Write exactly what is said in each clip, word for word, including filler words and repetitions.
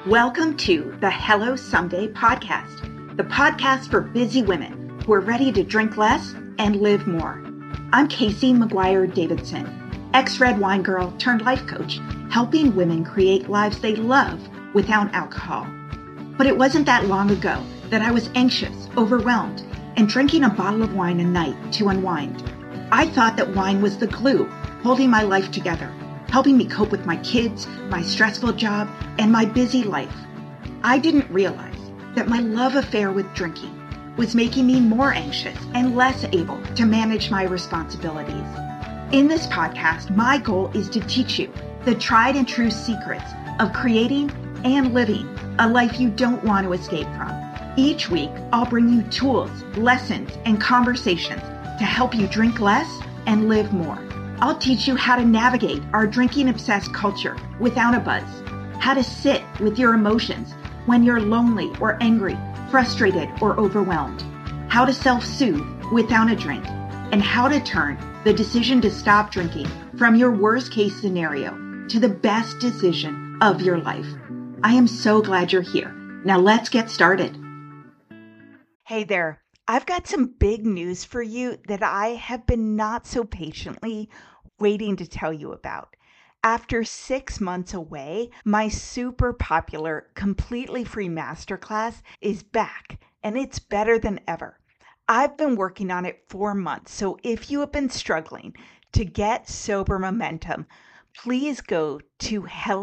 Welcome to the Hello Someday podcast, the podcast for busy women who are ready to drink less and live more. I'm Casey McGuire Davidson, ex-red wine girl turned life coach, helping women create lives they love without alcohol. But it wasn't that long ago that I was anxious, overwhelmed, and drinking a bottle of wine a night to unwind. I thought that wine was the glue holding my life together, helping me cope with my kids, my stressful job, and my busy life. I didn't realize that my love affair with drinking was making me more anxious and less able to manage my responsibilities. In this podcast, my goal is to teach you the tried and true secrets of creating and living a life you don't want to escape from. Each week, I'll bring you tools, lessons, and conversations to help you drink less and live more. I'll teach you how to navigate our drinking-obsessed culture without a buzz, how to sit with your emotions when you're lonely or angry, frustrated or overwhelmed, how to self-soothe without a drink, and how to turn the decision to stop drinking from your worst-case scenario to the best decision of your life. I am so glad you're here. Now let's get started. Hey there. I've got some big news for you that I have been not so patiently waiting to tell you about. After six months away, my super popular, completely free masterclass is back, and it's better than ever. I've been working on it for months, so if you have been struggling to get sober momentum, please go to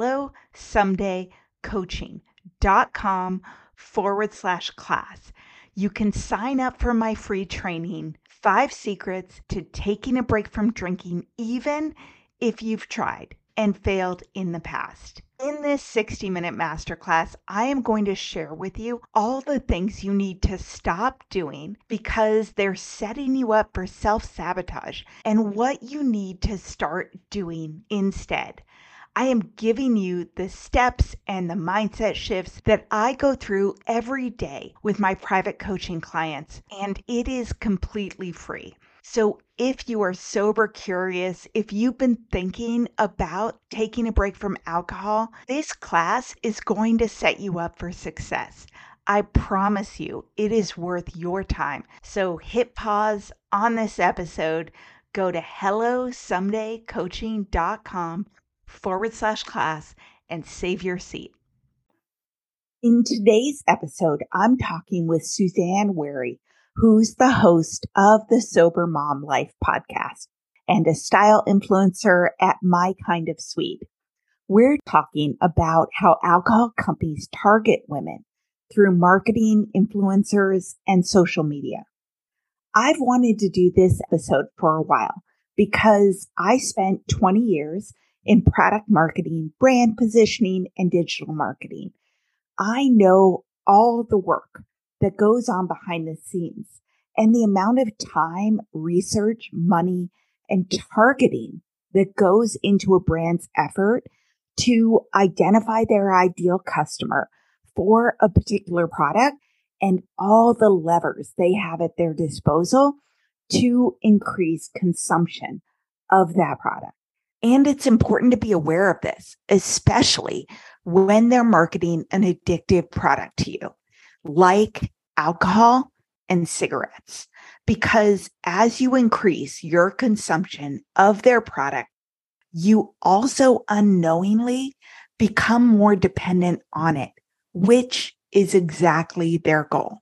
hellosomedaycoaching.com forward slash class. You can sign up for my free training, Five Secrets to Taking a Break from Drinking, even if you've tried and failed in the past. In this sixty-minute masterclass, I am going to share with you all the things you need to stop doing because they're setting you up for self-sabotage and what you need to start doing instead. I am giving you the steps and the mindset shifts that I go through every day with my private coaching clients, and it is completely free. So if you are sober curious, if you've been thinking about taking a break from alcohol, this class is going to set you up for success. I promise you, it is worth your time. So hit pause on this episode, go to hellosomedaycoaching.com forward slash class and save your seat. In today's episode, I'm talking with Suzanne Wary, who's the host of the Sober Mom Life podcast and a style influencer at My Kind of Sweet. We're talking about how alcohol companies target women through marketing, influencers, and social media. I've wanted to do this episode for a while because I spent twenty years in product marketing, brand positioning, and digital marketing. I know all the work that goes on behind the scenes and the amount of time, research, money, and targeting that goes into a brand's effort to identify their ideal customer for a particular product and all the levers they have at their disposal to increase consumption of that product. And it's important to be aware of this, especially when they're marketing an addictive product to you, like alcohol and cigarettes. Because as you increase your consumption of their product, you also unknowingly become more dependent on it, which is exactly their goal.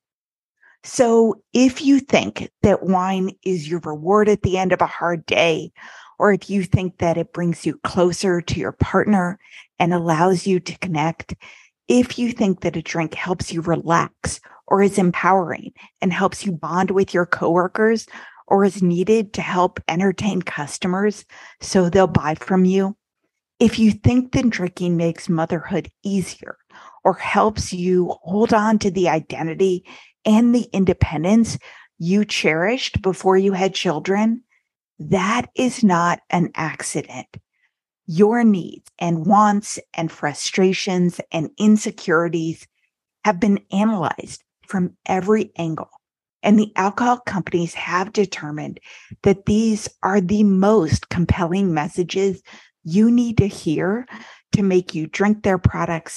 So if you think that wine is your reward at the end of a hard day, or if you think that it brings you closer to your partner and allows you to connect, if you think that a drink helps you relax or is empowering and helps you bond with your coworkers or is needed to help entertain customers so they'll buy from you, if you think that drinking makes motherhood easier or helps you hold on to the identity and the independence you cherished before you had children, that is not an accident. Your needs and wants and frustrations and insecurities have been analyzed from every angle. And the alcohol companies have determined that these are the most compelling messages you need to hear to make you drink their products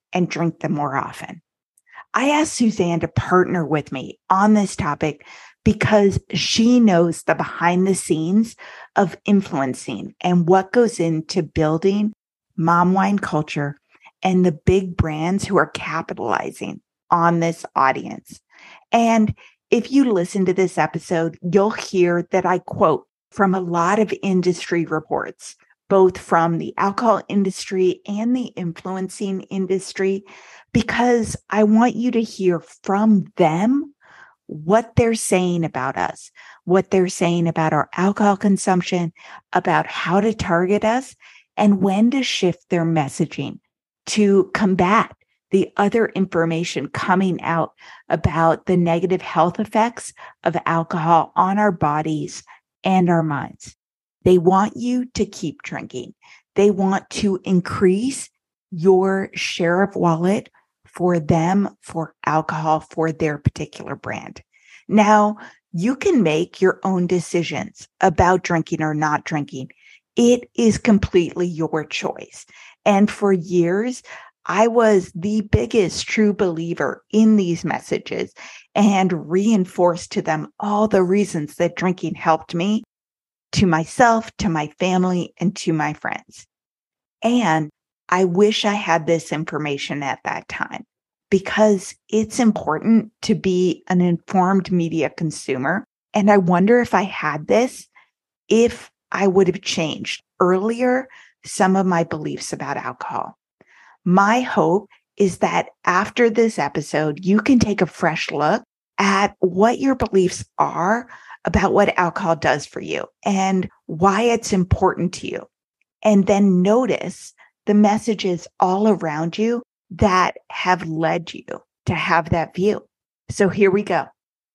and drink them more often. I asked Suzanne to partner with me on this topic because she knows the behind the scenes of influencing and what goes into building mom wine culture and the big brands who are capitalizing on this audience. And if you listen to this episode, you'll hear that I quote from a lot of industry reports, both from the alcohol industry and the influencing industry, because I want you to hear from them what they're saying about us, what they're saying about our alcohol consumption, about how to target us, and when to shift their messaging to combat the other information coming out about the negative health effects of alcohol on our bodies and our minds. They want you to keep drinking. They want to increase your share of wallet for them, for alcohol, for their particular brand. Now, you can make your own decisions about drinking or not drinking. It is completely your choice. And for years, I was the biggest true believer in these messages and reinforced to them all the reasons that drinking helped me, to myself, to my family, and to my friends. And I wish I had this information at that time because it's important to be an informed media consumer. And I wonder if I had this, if I would have changed earlier some of my beliefs about alcohol. My hope is that after this episode, you can take a fresh look at what your beliefs are about what alcohol does for you and why it's important to you. And then notice the messages all around you that have led you to have that view. So here we go.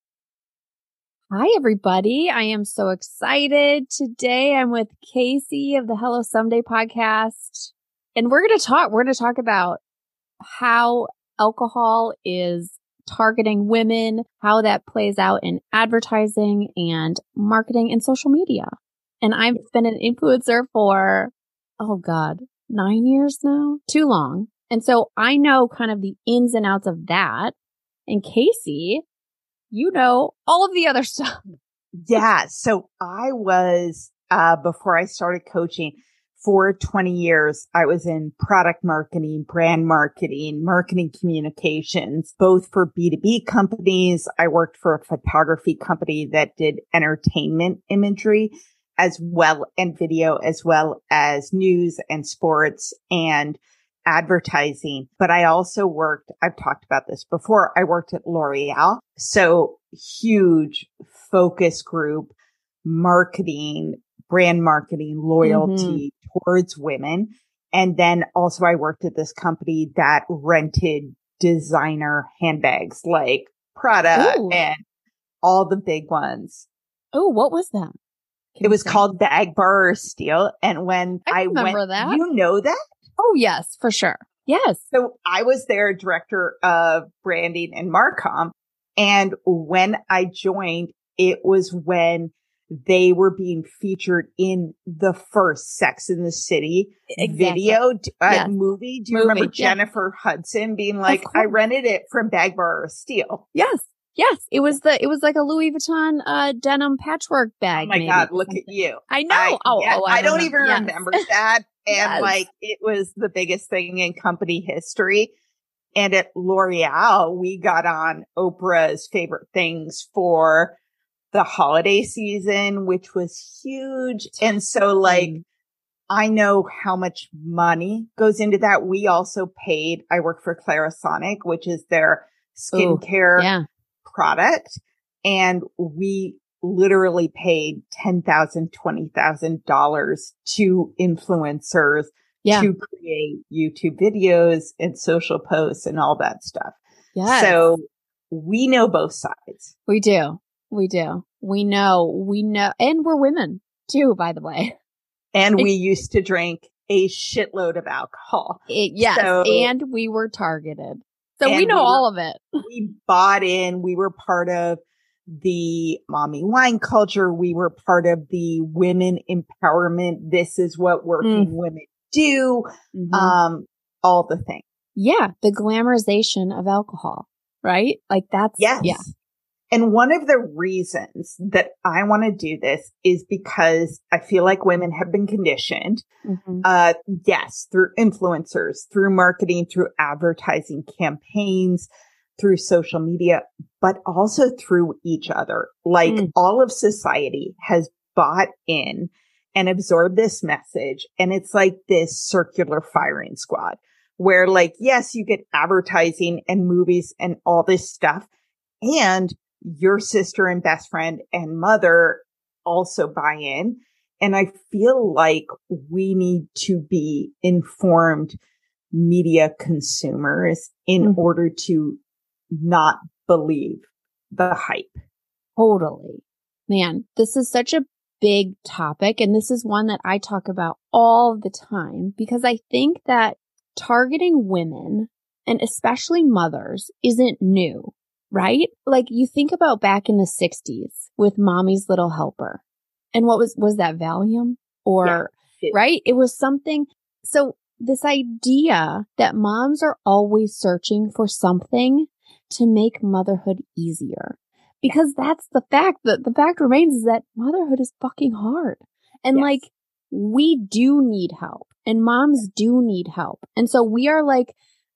Hi, everybody. I am so excited. Today I'm with Casey of the Hello Someday podcast. And we're going to talk, we're going to talk about how alcohol is targeting women, how that plays out in advertising and marketing and social media. And I've been an influencer for, oh God, nine years now, too long. And so I know kind of the ins and outs of that. And Casey, you know all of the other stuff. Yeah. So I was, uh, before I started coaching for twenty years, I was in product marketing, brand marketing, marketing communications, both for B two B companies. I worked for a photography company that did entertainment imagery as well and video, as well as news and sports and advertising. But I also worked, I've talked about this before, I worked at L'Oreal. So huge focus group, marketing, brand marketing, loyalty mm-hmm. towards women. And then also I worked at this company that rented designer handbags like Prada Ooh. And all the big ones. Oh, what was that? Can it was say? Called Dagbar or Steele. And when I, I remember went, that. You know that? Oh, yes, for sure. Yes. So I was their director of branding and Marcom. And when I joined, it was when they were being featured in the first Sex and the City exactly. video uh, yes. movie. Do you movie, remember yeah. Jennifer Hudson being like, I rented it from Dagbar or Steele? Yes. Yes. It was the, it was like a Louis Vuitton, uh, denim patchwork bag. Oh my maybe, God. Look at you. I know. I, oh, yeah, oh, I, I don't, don't even yes. remember that. And yes. like, it was the biggest thing in company history. And at L'Oreal, we got on Oprah's favorite things for the holiday season, which was huge. And so like, I know how much money goes into that. We also paid, I work for Clarisonic, which is their skincare Ooh, yeah. product. And we literally paid ten thousand dollars, twenty thousand dollars to influencers yeah. to create YouTube videos and social posts and all that stuff. Yes. So we know both sides. We do. We do. We know. We know. And we're women too, by the way. And we used to drink a shitload of alcohol. It, yes. So, and we were targeted. So we know we were, all of it. We bought in. We were part of the mommy wine culture. We were part of the women empowerment. This is what working mm. women do. Mm-hmm. Um, all the things. Yeah. The glamorization of alcohol, right? Like that's, yes. yeah. And one of the reasons that I want to do this is because I feel like women have been conditioned, mm-hmm. uh, yes, through influencers, through marketing, through advertising campaigns, through social media, but also through each other. Like mm. all of society has bought in and absorbed this message. And it's like this circular firing squad where like, yes, you get advertising and movies and all this stuff. And your sister and best friend and mother also buy in. And I feel like we need to be informed media consumers in mm-hmm. order to not believe the hype. Totally. Man, this is such a big topic. And this is one that I talk about all the time because I think that targeting women and especially mothers isn't new. Right? Like you think about back in the sixties with Mommy's Little Helper. And what was, was that Valium? Or, yeah, it, right? It was something. So this idea that moms are always searching for something to make motherhood easier. Because yeah. that's the fact that the fact remains is that motherhood is fucking hard. And yes. like we do need help and moms do need help. And so we are like,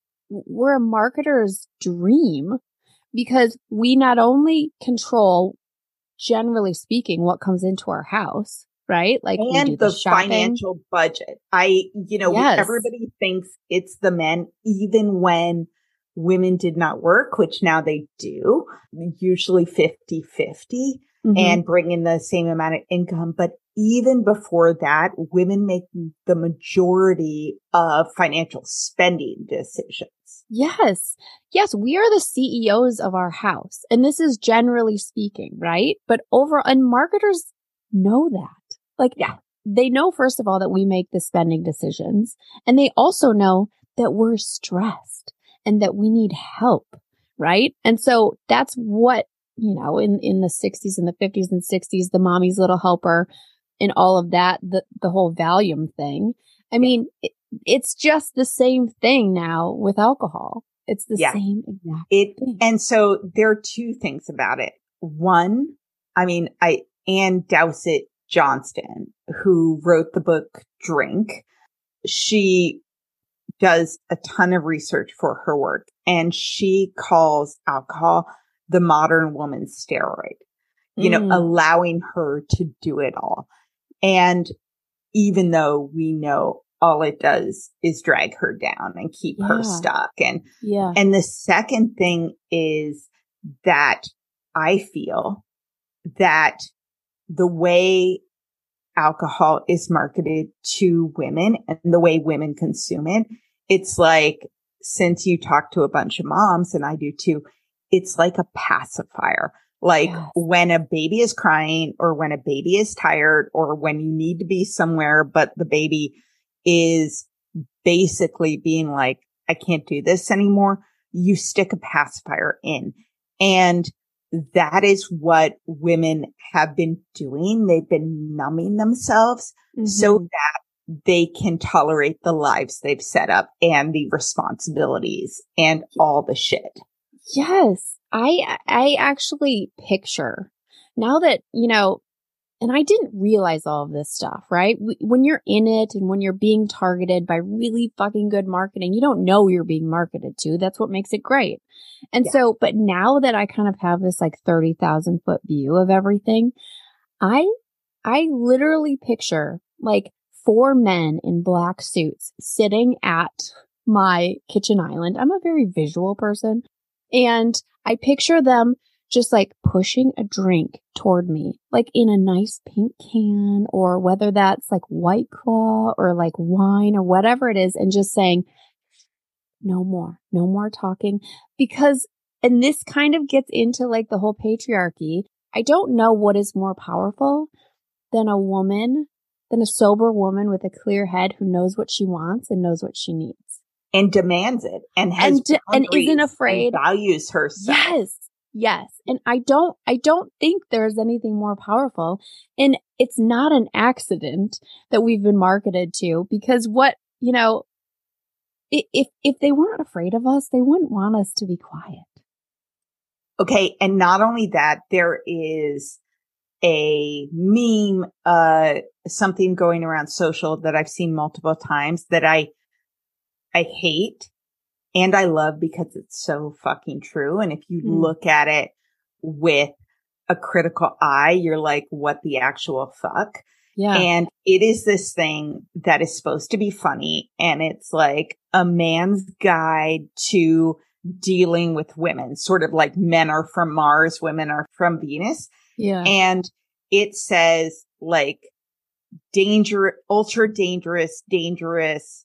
we're a marketer's dream. Because we not only control, generally speaking, what comes into our house, right? Like and we do the, the shopping. Financial budget. I, you know, yes. everybody thinks it's the men, even when women did not work, which now they do, usually fifty-fifty mm-hmm. and bring in the same amount of income. But even before that, women make the majority of financial spending decisions. Yes. Yes. We are the C E Os of our house. And this is generally speaking, right? But over, and marketers know that. Like, yeah, they know, first of all, that we make the spending decisions. And they also know that we're stressed and that we need help. Right. And so that's what, you know, in, in the sixties and the fifties and sixties, the Mommy's Little Helper and all of that, the, the whole Valium thing. I mean, it, it's just the same thing now with alcohol. It's the yeah. same exact it, thing. And so there are two things about it. One, I mean, I, Ann Dowsett Johnston, who wrote the book Drink, she does a ton of research for her work and she calls alcohol the modern woman's steroid, you mm. know, allowing her to do it all. And even though we know all it does is drag her down and keep yeah. her stuck. And, yeah. and the second thing is that I feel that the way alcohol is marketed to women and the way women consume it, it's like, since you talk to a bunch of moms and I do too, it's like a pacifier. Like yes. when a baby is crying or when a baby is tired or when you need to be somewhere, but the baby is basically being like, I can't do this anymore. You stick a pacifier in. And that is what women have been doing. They've been numbing themselves mm-hmm. so that they can tolerate the lives they've set up and the responsibilities and all the shit. Yes. I, I actually picture now that, you know, and I didn't realize all of this stuff, right? When you're in it and when you're being targeted by really fucking good marketing, you don't know you're being marketed to. That's what makes it great. And yeah. so, but now that I kind of have this like thirty thousand foot view of everything, I, I literally picture like four men in black suits sitting at my kitchen island. I'm a very visual person. And I picture them just like pushing a drink toward me, like in a nice pink can, or whether that's like White Claw or like wine or whatever it is, and just saying, no more, no more talking. Because, and this kind of gets into like the whole patriarchy. I don't know what is more powerful than a woman, than a sober woman with a clear head who knows what she wants and knows what she needs. And demands it and has and, d- and isn't afraid, and values herself. Yes. Yes. And I don't, I don't think there's anything more powerful. And it's not an accident that we've been marketed to, because what, you know, if if they weren't afraid of us, they wouldn't want us to be quiet. Okay. And not only that, there is a meme, uh, something going around social that I've seen multiple times that I, I hate and I love because it's so fucking true. And if you mm. look at it with a critical eye, you're like, what the actual fuck? Yeah. And it is this thing that is supposed to be funny. And it's like a man's guide to dealing with women, sort of like men are from Mars, women are from Venus. Yeah. And it says like danger, ultra dangerous, dangerous,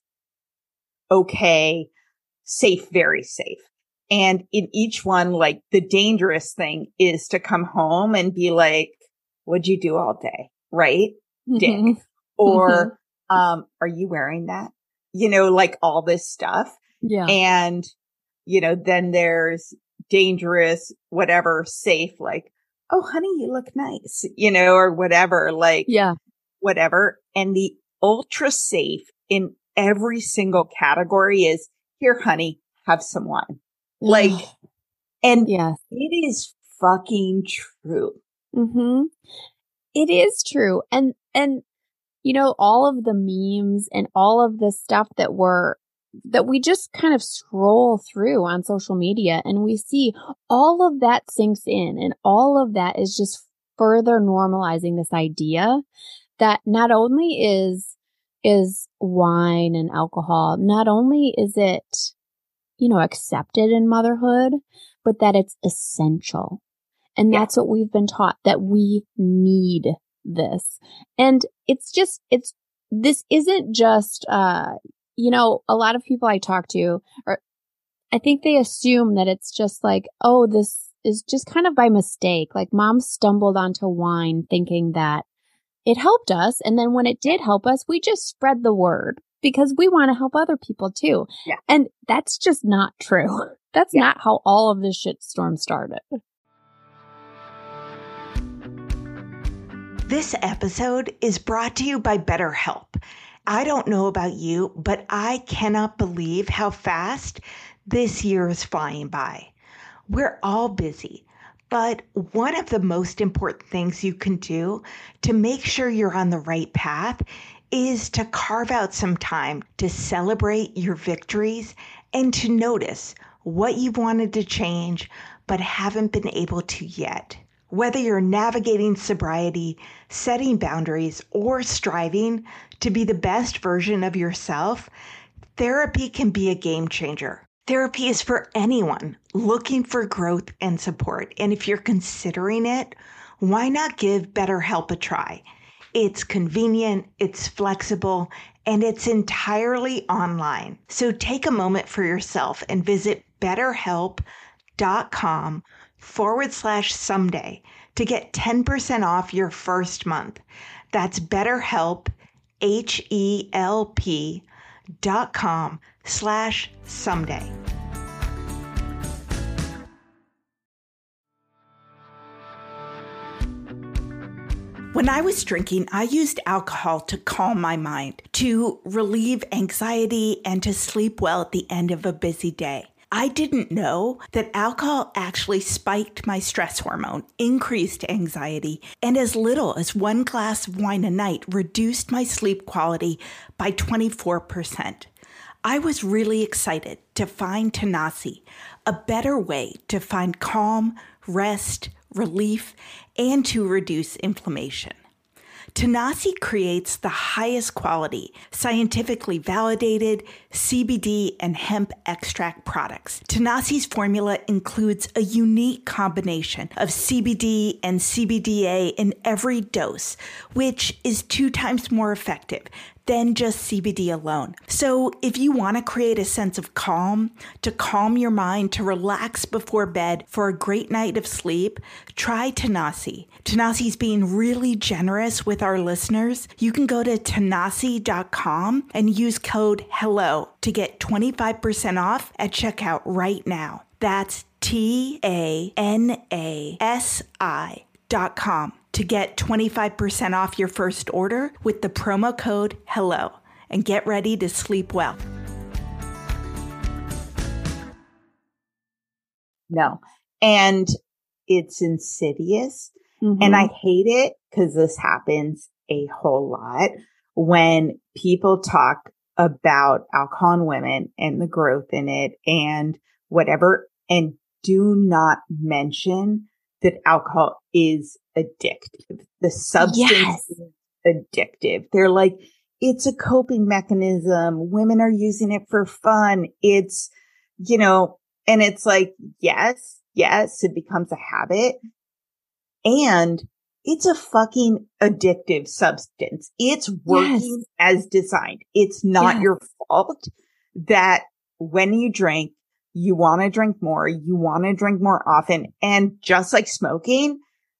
okay, safe, very safe. And in each one, like the dangerous thing is to come home and be like, what'd you do all day? Right? Dick. Mm-hmm. Or, mm-hmm. um, are you wearing that? You know, like all this stuff. Yeah. And, you know, then there's dangerous, whatever, safe, like, oh, honey, you look nice, you know, or whatever, like, yeah, whatever. And the ultra safe in every single category is here, honey, have some wine. Like, and yes. it is fucking true. Mm-hmm. It is true. And, and, you know, all of the memes and all of the stuff that we're, that we just kind of scroll through on social media and we see all of that sinks in and all of that is just further normalizing this idea that not only is, is wine and alcohol, not only is it, you know, accepted in motherhood, but that it's essential. And yeah. that's what we've been taught, that we need this. And it's just, it's, this isn't just, uh, you know, a lot of people I talk to, or I think they assume that it's just like, oh, this is just kind of by mistake. Like mom stumbled onto wine thinking that it helped us. And then when it did help us, we just spread the word because we want to help other people too. Yeah. And that's just not true. That's yeah. not how all of this shitstorm started. This episode is brought to you by BetterHelp. I don't know about you, but I cannot believe how fast this year is flying by. We're all busy, but one of the most important things you can do to make sure you're on the right path is to carve out some time to celebrate your victories and to notice what you wanted to change but haven't been able to yet. Whether you're navigating sobriety, setting boundaries, or striving to be the best version of yourself, therapy can be a game changer. Therapy is for anyone looking for growth and support. And if you're considering it, why not give BetterHelp a try? It's convenient, it's flexible, and it's entirely online. So take a moment for yourself and visit betterhelp.com forward slash someday to get ten percent off your first month. That's BetterHelp, H-E-L-P dot com slash someday. When I was drinking, I used alcohol to calm my mind, to relieve anxiety, and to sleep well at the end of a busy day. I didn't know that alcohol actually spiked my stress hormone, increased anxiety, and as little as one glass of wine a night reduced my sleep quality by twenty-four percent. I was really excited to find Tanasi, a better way to find calm, rest, relief, and to reduce inflammation. Tanasi creates the highest quality, scientifically validated C B D and hemp extract products. Tanasi's formula includes a unique combination of C B D and C B D A in every dose, which is two times more effective than just C B D alone. So if you want to create a sense of calm, to calm your mind, to relax before bed for a great night of sleep, try Tanasi. Tanasi's being really generous with our listeners. You can go to tanasi dot com and use code HELLO to get twenty-five percent off at checkout right now. That's T A N A S I dot com. To get twenty-five percent off your first order with the promo code HELLO and get ready to sleep well. No. And it's insidious. Mm-hmm. And I hate it because this happens a whole lot when people talk about alcohol in women and the growth in it and whatever, and do not mention that alcohol is addictive. The substance Yes. is addictive. They're like, it's a coping mechanism. Women are using it for fun. It's, you know, and it's like, yes, yes, it becomes a habit. And it's a fucking addictive substance. It's working Yes. as designed. It's not Yes. your fault that when you drink, you want to drink more. You want to drink more often. And just like smoking,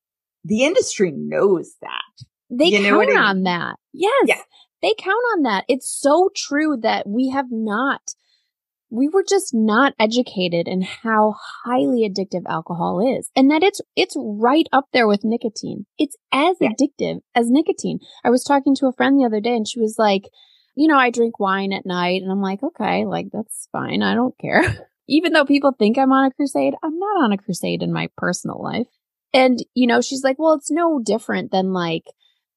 the industry knows that. They You know count what I mean? on that. Yes. Yeah. They count on that. It's so true that we have not, we were just not educated in how highly addictive alcohol is, and that it's, it's right up there with nicotine. It's as Yeah. addictive as nicotine. I was talking to a friend the other day and she was like, you know, I drink wine at night, and I'm like, okay, like that's fine. I don't care. Even though people think I'm on a crusade, I'm not on a crusade in my personal life. And, you know, she's like, well, it's no different than like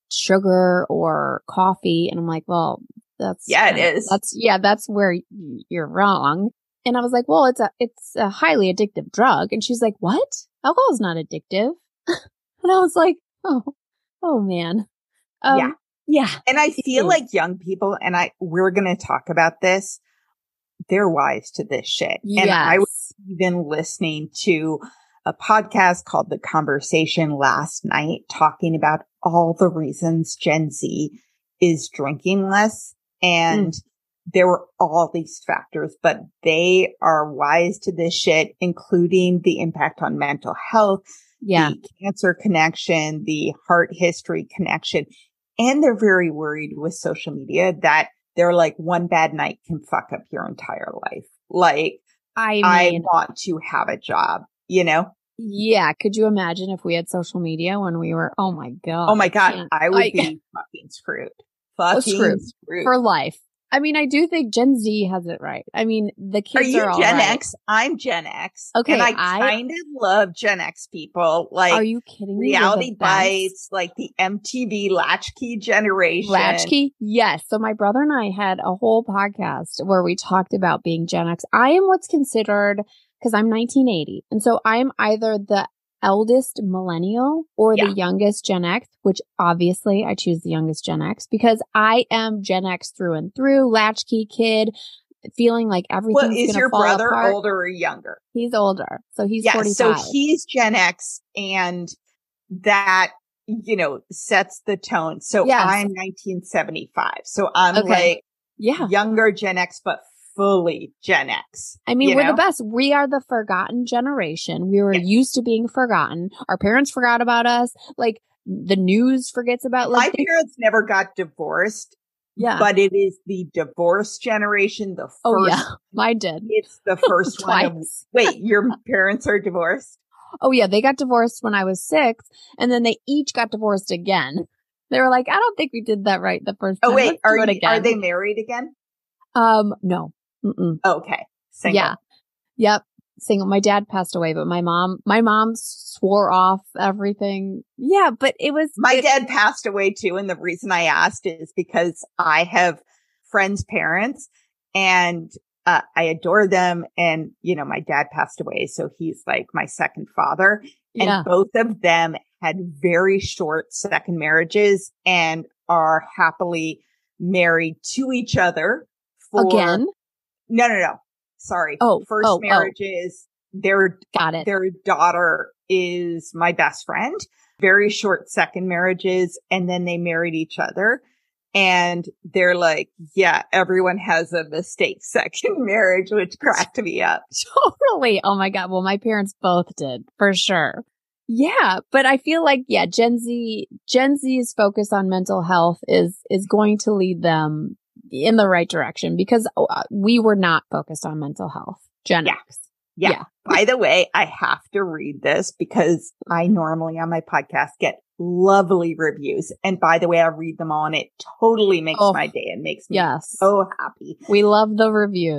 sugar or coffee. And I'm like, well, that's, Yeah, it kinda- is. That's, yeah, that's where y- you're wrong. And I was like, well, it's a, it's a highly addictive drug. And she's like, what? Alcohol is not addictive. And I was like, oh, oh man. Um, Yeah. Yeah. And I it feel is. like young people, and I, we're going to talk about this, they're wise to this shit. And I was Yes. even listening to a podcast called The Conversation last night, talking about all the reasons Gen Z is drinking less. And Mm. there were all these factors, but they are wise to this shit, including the impact on mental health, Yeah. the cancer connection, the heart history connection. And they're very worried with social media that they're like, one bad night can fuck up your entire life. Like, I I mean, want to have a job, you know? yeah. Could you imagine if we had social media when we were, oh my God. Oh my I God, can't- I would I- be fucking screwed. Oh, Fucking screwed. screwed. for life. I mean, I do think Gen Z has it right. I mean, the Are kids you are, all Gen right. X? I'm Gen X. Okay, And I, I- kind of love Gen X people. Like, Are you kidding me? They're Reality the best. Bites, like the M T V Latchkey generation. Latchkey? Yes. So my brother and I had a whole podcast where we talked about being Gen X. I am what's considered, because I'm nineteen eighty. And so I'm either the eldest millennial or Yeah. the youngest Gen X, which obviously I choose the youngest Gen X because I am Gen X through and through, latchkey kid, feeling like everything's Well, going is to your fall brother apart. older or younger? He's older. So he's Yeah, forty-five. so he's Gen X, and that, you know, sets the tone. So Yes. I'm nineteen seventy-five. So I'm Okay. like Yeah. younger Gen X, but fully Gen X. I mean, you we're know? the best. We are the forgotten generation. We were Yeah. used to being forgotten. Our parents forgot about us. Like the news forgets about My like they- parents never got divorced, yeah. but it is the divorce generation. The first, oh yeah, mine did it's the first one. Of, twice. wait, your parents are divorced? Oh yeah, they got divorced when I was six, and then they each got divorced again. They were like, I don't think we did that right the first time. Oh wait, Let's are do it you, again. are they married again? Um, no. Mm-mm. Okay, single. Yeah. Yep. Single. My dad passed away, but my mom, my mom swore off everything. Yeah, but it was My it- dad passed away too. And the reason I asked is because I have friends' parents and uh, I adore them. And, you know, my dad passed away. So he's like my second father. And Yeah. both of them had very short second marriages and are happily married to each other for Again. No, no, no. Sorry. Oh, First oh, oh. marriages, their Got it. their daughter is my best friend. Very short second marriages, and then they married each other. And they're like, yeah, everyone has a mistake second marriage, which cracked me up. Totally. Oh my God. Well, my parents both did for sure. Yeah. But I feel like, yeah, Gen Z, Gen Z's focus on mental health is, is going to lead them in the right direction because uh, we were not focused on mental health. Gen Yeah. X. Yeah. Yeah. By the way, I have to read this because I normally on my podcast get lovely reviews. And by the way, I read them all and it totally makes Oh, my day and makes me Yes. so happy. We love the reviews.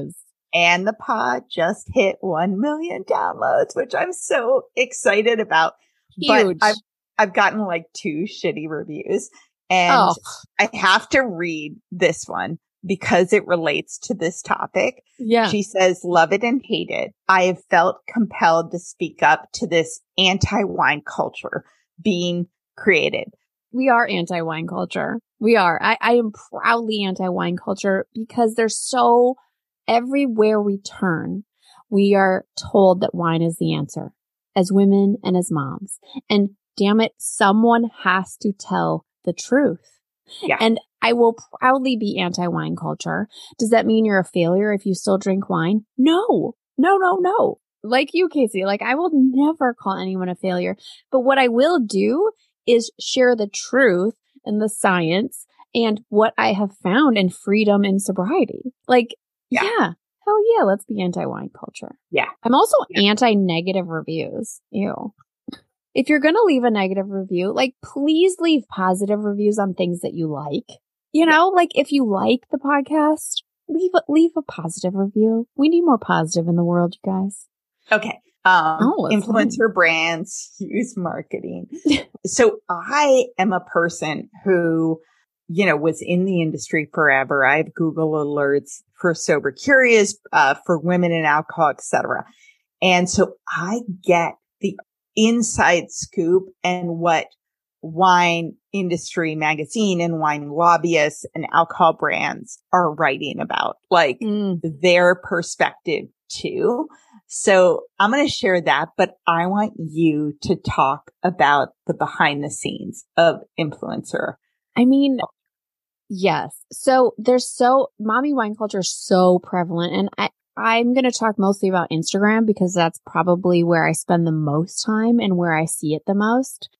And the pod just hit one million downloads, which I'm so excited about. Huge. But I've, I've gotten like two shitty reviews, and Oh. I have to read this one because it relates to this topic. Yeah. She says, love it and hate it. I have felt compelled to speak up to this anti-wine culture being created. We are anti-wine culture. We are. I, I am proudly anti-wine culture because there's so everywhere we turn, we are told that wine is the answer as women and as moms. And damn it, someone has to tell the truth. Yeah. And I will proudly be anti-wine culture. Does that mean you're a failure if you still drink wine? No, no, no, no. Like you, Casey, like I will never call anyone a failure. But what I will do is share the truth and the science and what I have found in freedom and sobriety. Like, yeah, yeah hell yeah, let's be anti-wine culture. Yeah. I'm also yeah. anti-negative reviews. Ew. If you're going to leave a negative review, like please leave positive reviews on things that you like. You know, like if you like the podcast, leave a, leave a positive review. We need more positive in the world, you guys. Okay. Um, oh, influencer fun. brands use marketing. So I am a person who, you know, was in the industry forever. I have Google alerts for Sober Curious, uh, for women in alcohol, et cetera. And so I get the inside scoop and what wine industry magazine and wine lobbyists and alcohol brands are writing about, like mm. their perspective too. So I'm going to share that, but I want you to talk about the behind the scenes of influencer. I mean, yes. So there's so mommy wine culture is so prevalent, and I, I'm going to talk mostly about Instagram because that's probably where I spend the most time and where I see it the most.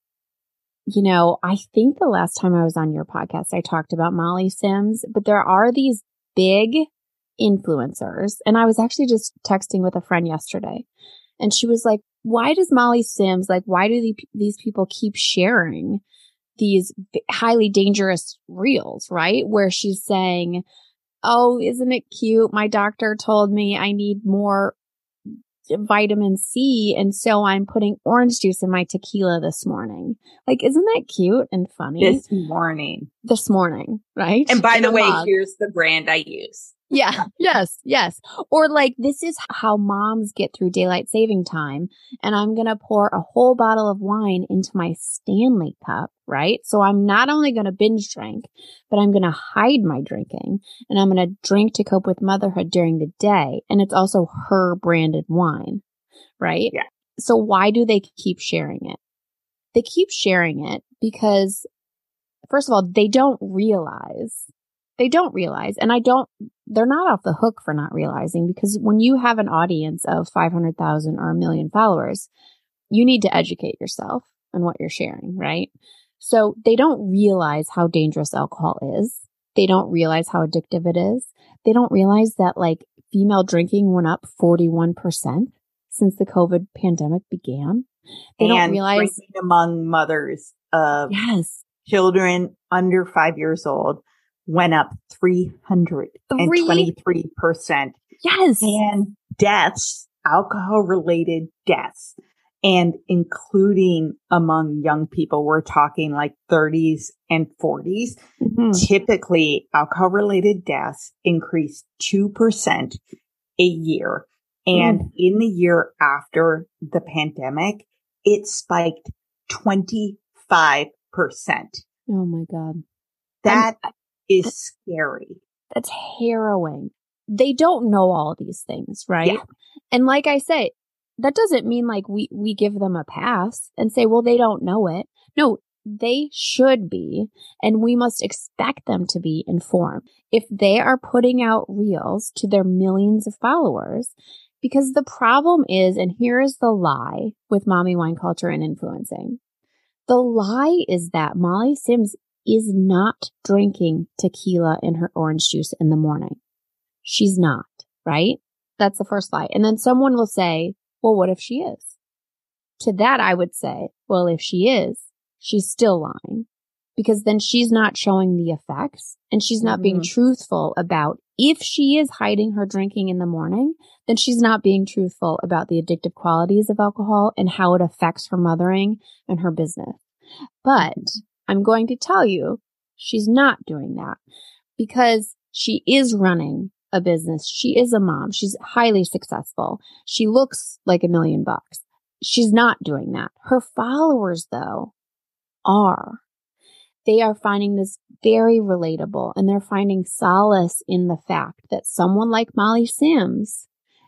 You know, I think the last time I was on your podcast, I talked about Molly Sims, but there are these big influencers. And I was actually just texting with a friend yesterday, and she was like, why does Molly Sims, like, why do the, these people keep sharing these highly dangerous reels, right? Where she's saying, oh, isn't it cute? My doctor told me I need more vitamin C, and so I'm putting orange juice in my tequila this morning. Like, isn't that cute and funny? This morning. This morning, right? And by in the way, mug. Here's the brand I use. Yeah. Yes. Yes. Or like, this is how moms get through daylight saving time. And I'm going to pour a whole bottle of wine into my Stanley cup, right? So I'm not only going to binge drink, but I'm going to hide my drinking, and I'm going to drink to cope with motherhood during the day. And it's also her branded wine, right? Yeah. So why do they keep sharing it? They keep sharing it because, first of all, they don't realize They don't realize, and I don't, they're not off the hook for not realizing, because when you have an audience of five hundred thousand or a million followers, you need to educate yourself on what you're sharing, right? So they don't realize how dangerous alcohol is. They don't realize how addictive it is. They don't realize that like female drinking went up forty-one percent since the COVID pandemic began. They and don't realize drinking among mothers of yes. children under five years old went up three hundred twenty-three percent. Yes. And deaths, alcohol-related deaths, and including among young people, we're talking like thirties and forties. Mm-hmm. Typically, alcohol-related deaths increase two percent a year. And mm. in the year after the pandemic, it spiked twenty-five percent. Oh my God. That I'm- is scary. That's harrowing. They don't know all these things, right? Yeah. And like I say, that doesn't mean like we, we give them a pass and say, well, they don't know it. No, they should be, and we must expect them to be informed if they are putting out reels to their millions of followers. Because the problem is, and here is the lie with mommy wine culture and influencing. The lie is that Molly Sims is not drinking tequila in her orange juice in the morning. She's not, right? That's the first lie. And then someone will say, well, what if she is? To that, I would say, well, if she is, she's still lying. because then she's not showing the effects and she's not mm-hmm. being truthful about if she is hiding her drinking in the morning, then she's not being truthful about the addictive qualities of alcohol and how it affects her mothering and her business. But I'm going to tell you, she's not doing that because she is running a business. She is a mom. She's highly successful. She looks like a million bucks. She's not doing that. Her followers, though, are. They are finding this very relatable, and they're finding solace in the fact that someone like Molly Sims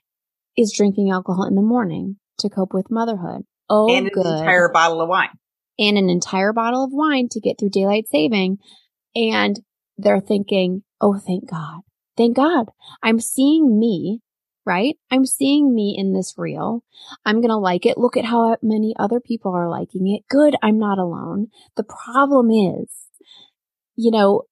is drinking alcohol in the morning to cope with motherhood. Oh, and good. an entire bottle of wine. And an entire bottle of wine to get through daylight saving. And they're thinking, oh, thank God. Thank God. I'm seeing me, right? I'm seeing me in this reel. I'm going to like it. Look at how many other people are liking it. Good. I'm not alone. The problem is, you know,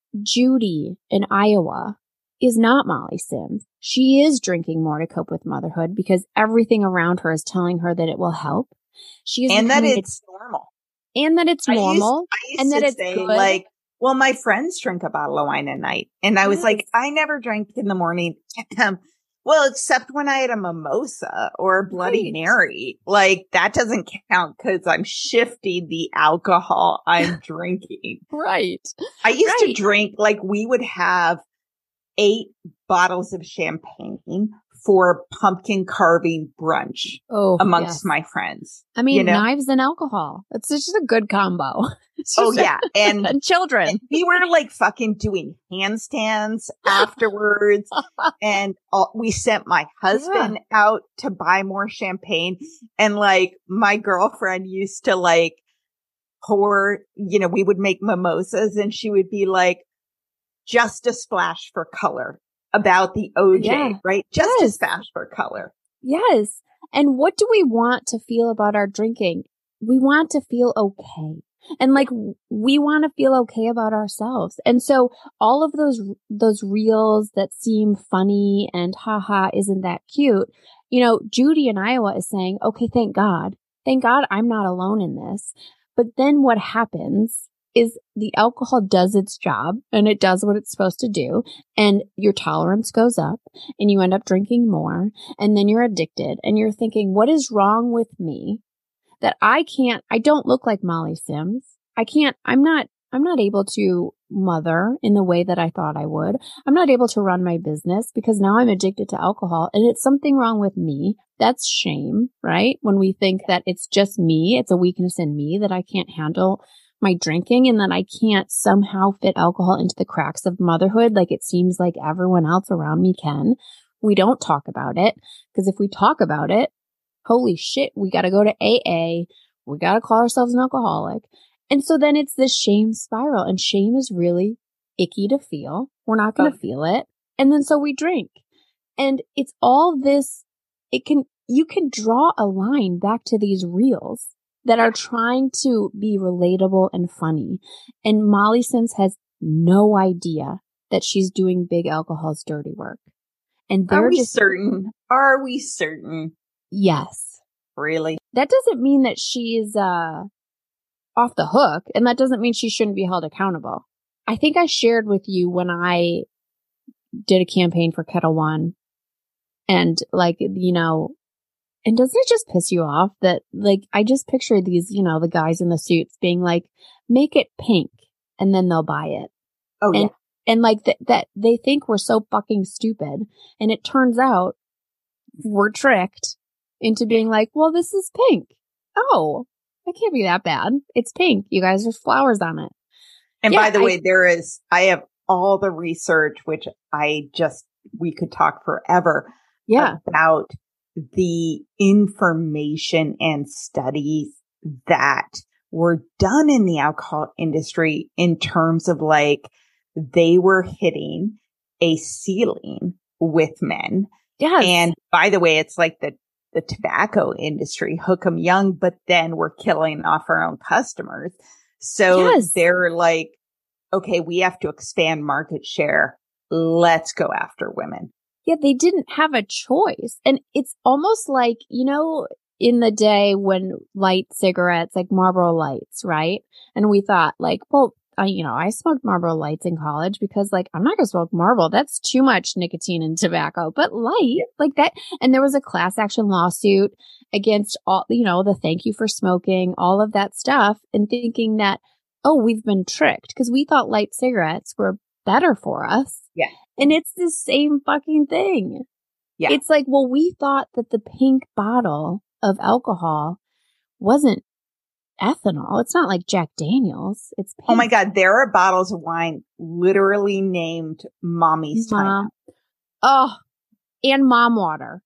Judy in Iowa is not Molly Sims. She is drinking more to cope with motherhood because everything around her is telling her that it will help. She is and that it's normal. And that it's normal. I used, I used and that to it's say, good. Like, well, my friends drink a bottle of wine at night. And I was yes. like, I never drank in the morning. Well, except when I had a mimosa or a Bloody right. Mary. Like, that doesn't count because I'm shifting the alcohol I'm drinking. Right. I used right. to drink, like, we would have eight bottles of champagne for pumpkin carving brunch oh, amongst yes. my friends. I mean, you know? Knives and alcohol. It's just a good combo. Oh, yeah. And, and children. And we were like fucking doing handstands afterwards. and all, we sent my husband yeah. out to buy more champagne. And like my girlfriend used to like pour, you know, we would make mimosas and she would be like, just a splash for color about the O J, yeah. right? Just yes. a splash for color. Yes. And what do we want to feel about our drinking? We want to feel okay. And like, we want to feel okay about ourselves. And so all of those, those reels that seem funny and haha, isn't that cute? You know, Judy in Iowa is saying, okay, thank God. Thank God I'm not alone in this. But then what happens is the alcohol does its job and it does what it's supposed to do. And your tolerance goes up and you end up drinking more. And then you're addicted and you're thinking, what is wrong with me? That I can't, I don't look like Molly Sims. I can't, I'm not, I'm not able to mother in the way that I thought I would. I'm not able to run my business because now I'm addicted to alcohol and it's something wrong with me. That's shame, right? When we think that it's just me, it's a weakness in me that I can't handle my drinking and that I can't somehow fit alcohol into the cracks of motherhood like it seems like everyone else around me can. We don't talk about it because if we talk about it, holy shit, we got to go to A A. We got to call ourselves an alcoholic. And so then it's this shame spiral and shame is really icky to feel. We're not going to oh. feel it. And then so we drink and it's all this, it can, you can draw a line back to these reels that are trying to be relatable and funny. And Molly Sims has no idea that she's doing big alcohol's dirty work. And they're Are we just certain? Are we certain? Yes. Really? That doesn't mean that she's uh, off the hook. And that doesn't mean she shouldn't be held accountable. I think I shared with you when I did a campaign for Kettle One. And like, you know, and doesn't it just piss you off that, like, I just picture these, you know, the guys in the suits being like, make it pink and then they'll buy it. Oh, and, yeah. And like th- that they think we're so fucking stupid. And it turns out we're tricked into being like, well, this is pink. Oh, it can't be that bad. It's pink. You guys, there's flowers on it. And yeah, by the I, way, there is, I have all the research, which I just, we could talk forever yeah. about the information and studies that were done in the alcohol industry in terms of like they were hitting a ceiling with men. Yes. And by the way, it's like the, the tobacco industry, hook 'em young, but then we're killing off our own customers. So yes. they're like, okay, we have to expand market share. Let's go after women. Yeah, they didn't have a choice. And it's almost like, you know, in the day when light cigarettes, like Marlboro Lights, right? And we thought like, well, I, you know, I smoked Marlboro Lights in college because like, I'm not going to smoke Marlboro. That's too much nicotine and tobacco, but light like that. And there was a class action lawsuit against all, you know, the thank you for smoking, all of that stuff, and thinking that, oh, we've been tricked because we thought light cigarettes were better for us. Yeah. And it's the same fucking thing. Yeah. It's like, well, we thought that the pink bottle of alcohol wasn't ethanol. It's not like Jack Daniels. It's pink. Oh my God. There are bottles of wine literally named Mommy's Time. Oh, and mom water.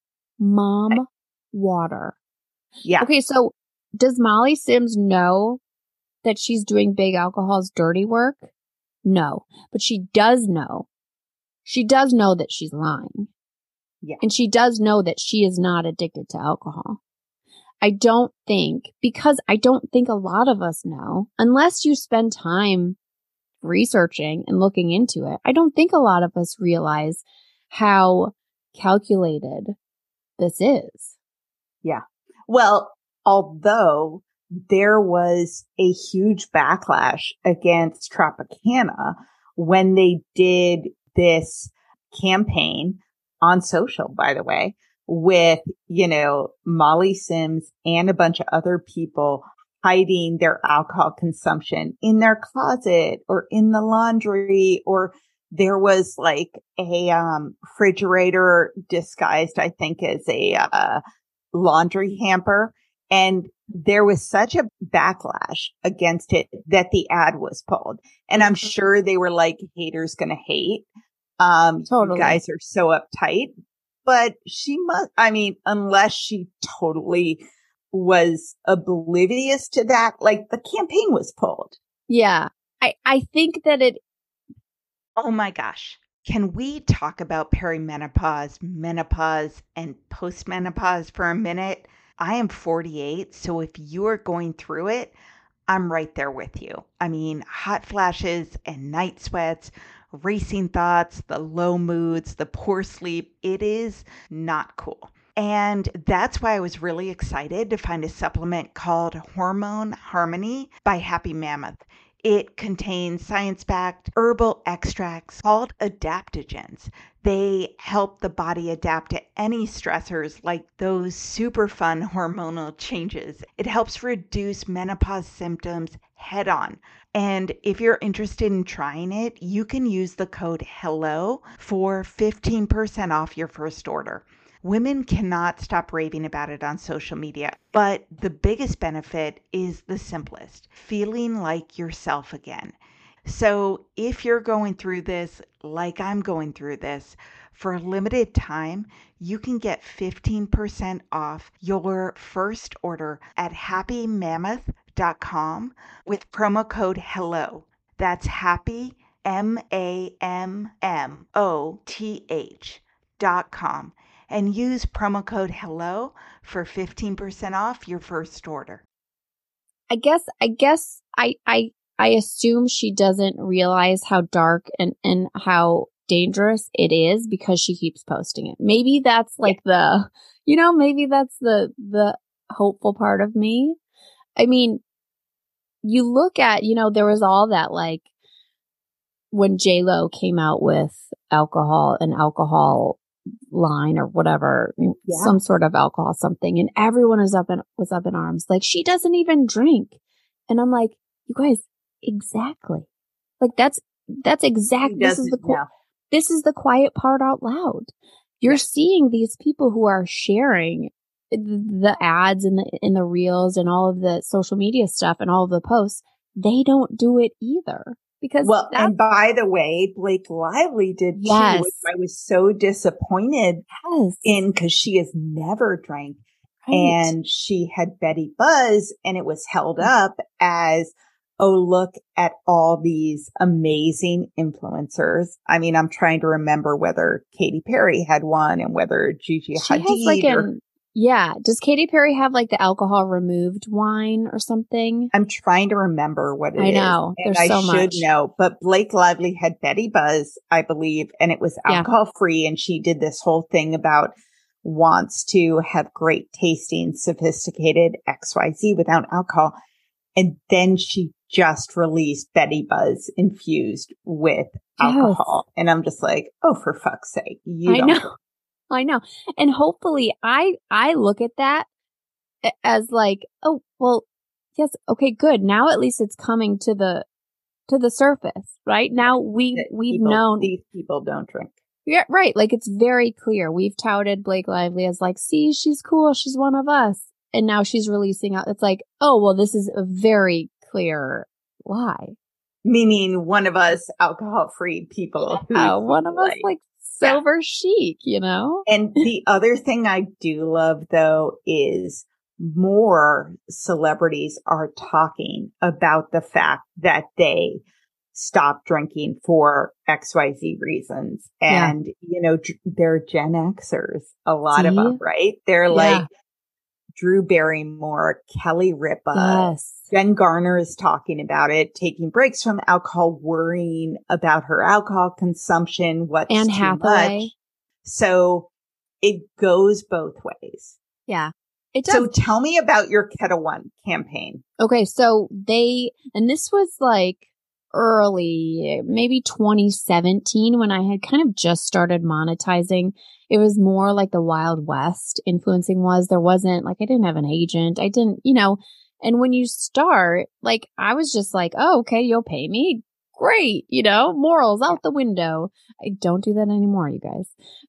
Mom okay. water. Yeah. Okay. So does Molly Sims know that she's doing Big Alcohol's dirty work? No, but she does know. She does know that she's lying. Yeah. And she does know that she is not addicted to alcohol. I don't think, because I don't think a lot of us know, unless you spend time researching and looking into it, I don't think a lot of us realize how calculated this is. Yeah. Well, although there was a huge backlash against Tropicana when they did this campaign on social, by the way, with, you know, Molly Sims and a bunch of other people hiding their alcohol consumption in their closet or in the laundry, or there was like a um, refrigerator disguised, I think, as a uh, laundry hamper. And there was such a backlash against it that the ad was pulled. And I'm sure they were like, haters gonna hate. Um, totally. You guys are so uptight. But she must, I mean, unless she totally was oblivious to that, like the campaign was pulled. Yeah. I, I think that it. Oh my gosh. Can we talk about perimenopause, menopause, and postmenopause for a minute? I am forty-eight, so if you're going through it, I'm right there with you. I mean, hot flashes and night sweats, racing thoughts, the low moods, the poor sleep, it is not cool. And that's why I was really excited to find a supplement called Hormone Harmony by Happy Mammoth. It contains science-backed herbal extracts called adaptogens. They help the body adapt to any stressors like those super fun hormonal changes. It helps reduce menopause symptoms head on. And if you're interested in trying it, you can use the code HELLO for fifteen percent off your first order. Women cannot stop raving about it on social media, but the biggest benefit is the simplest, feeling like yourself again. So if you're going through this like I'm going through this, for a limited time, you can get fifteen percent off your first order at happy mammoth dot com with promo code HELLO. That's happy, M A M M O T H dot com. And use promo code HELLO for fifteen percent off your first order. I guess, I guess I, I, I assume she doesn't realize how dark and, and how dangerous it is because she keeps posting it. Maybe that's like yeah. the, you know, maybe that's the, the hopeful part of me. I mean, you look at, you know, there was all that like when J-Lo came out with alcohol and alcohol line or whatever, yeah. some sort of alcohol, something. And everyone was up in, was up in arms. Like, she doesn't even drink. And I'm like, you guys, exactly. Like, that's, that's exactly, this is the, yeah. this is the quiet part out loud. You're yeah. seeing these people who are sharing the ads and the, in the reels and all of the social media stuff and all of the posts. They don't do it either. Because well, and by the way, Blake Lively did yes. too, which I was so disappointed yes. in because she has never drank. Right. And she had Betty Buzz, and it was held up as, oh, look at all these amazing influencers. I mean, I'm trying to remember whether Katy Perry had one and whether Gigi she Hadid has like or, an, yeah. Does Katy Perry have like the alcohol removed wine or something? I'm trying to remember what it I know. is. And There's I so should much. know. But Blake Lively had Betty Buzz, I believe, and it was alcohol free. And she did this whole thing about wants to have great tasting, sophisticated X Y Z without alcohol. And then she just released Betty Buzz infused with alcohol. Yes. And I'm just like, oh, for fuck's sake. You I don't know. I know. And hopefully I, I look at that as like, oh, well, yes. Okay, good. Now at least it's coming to the, to the surface, right? Now we, that we've people, known these people don't drink. Yeah, right. Like it's very clear. We've touted Blake Lively as like, see, she's cool. She's one of us. And now she's releasing out. It's like, oh, well, this is a very clear lie. Meaning one of us alcohol-free people. Yeah, one of like, us like sober yeah. chic, you know? And the other thing I do love though is more celebrities are talking about the fact that they stopped drinking for X Y Z reasons. And, yeah. you know, they're Gen Xers, a lot See? of them, right? They're yeah. like Drew Barrymore, Kelly Ripa, yes. Jen Garner is talking about it, taking breaks from alcohol, worrying about her alcohol consumption, what's Anne too Hathaway. much. So it goes both ways. Yeah. It does. So tell me about your Ketel One campaign. Okay. So they, and this was like early, maybe twenty seventeen when I had kind of just started monetizing. It was more like the Wild West influencing was. There wasn't like, I didn't have an agent. I didn't, you know, and when you start, like, I was just like, oh, okay, you'll pay me. Great. You know, morals out the window. I don't do that anymore, you guys.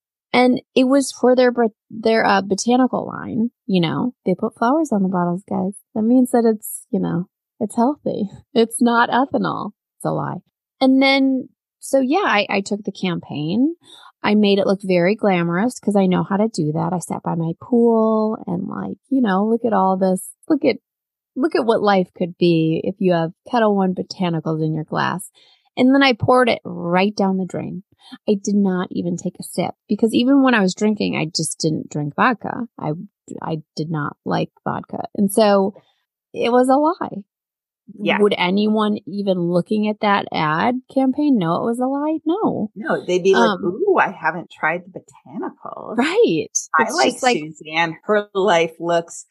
And it was for their, their, uh, botanical line. You know, they put flowers on the bottles, guys. That means that it's, you know, it's healthy. It's not ethanol. It's a lie. And then, so yeah, I, I took the campaign. I made it look very glamorous because I know how to do that. I sat by my pool and like, you know, look at all this. Look at, look at what life could be if you have Ketel One botanicals in your glass. And then I poured it right down the drain. I did not even take a sip because even when I was drinking, I just didn't drink vodka. I, I did not like vodka. And so it was a lie. Yeah. Would anyone even looking at that ad campaign know it was a lie? No. No, they'd be like, um, ooh, I haven't tried the botanicals. Right. I it's like, like Suzanne. Her life looks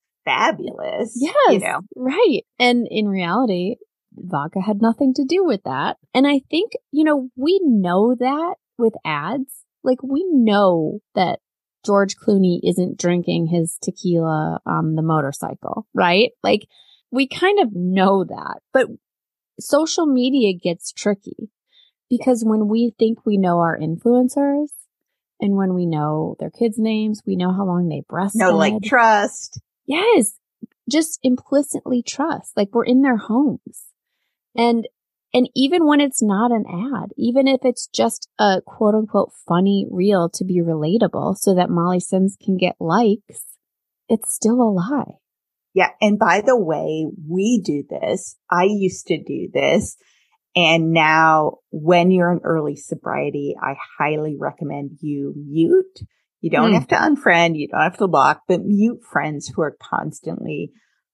fabulous. Yes. You know? Right. And in reality, vodka had nothing to do with that. And I think, you know, we know that with ads. Like we know that George Clooney isn't drinking his tequila on the motorcycle, right? Like we kind of know that, but social media gets tricky because when we think we know our influencers and when we know their kids' names, we know how long they breastfed. No, like trust. Yes. Just implicitly trust. Like we're in their homes. And, and even when it's not an ad, even if it's just a quote unquote funny reel to be relatable so that Molly Sims can get likes, it's still a lie. Yeah. And by the way, we do this. I used to do this. And now when you're in early sobriety, I highly recommend you mute. You don't mm. have to unfriend. You don't have to block, but mute friends who are constantly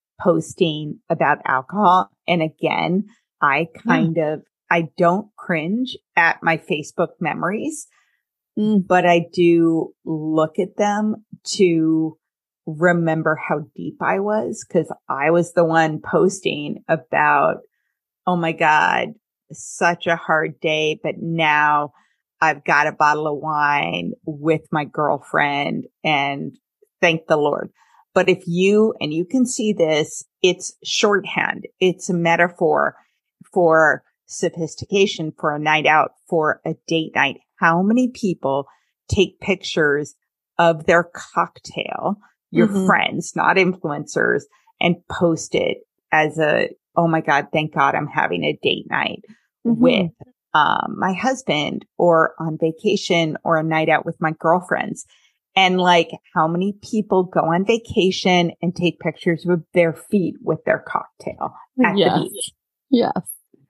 posting about alcohol. And again, I kind mm. of, I don't cringe at my Facebook memories, mm. but I do look at them to remember how deep I was because I was the one posting about, oh my God, such a hard day, but now I've got a bottle of wine with my girlfriend and thank the Lord. But if you, and you can see this, it's shorthand. It's a metaphor for sophistication, for a night out, for a date night. How many people take pictures of their cocktail, your mm-hmm. friends, not influencers, and post it as a, oh my God, thank God I'm having a date night mm-hmm. with um, my husband or on vacation or a night out with my girlfriends. And like how many people go on vacation and take pictures of their feet with their cocktail at yes. the beach? Yes.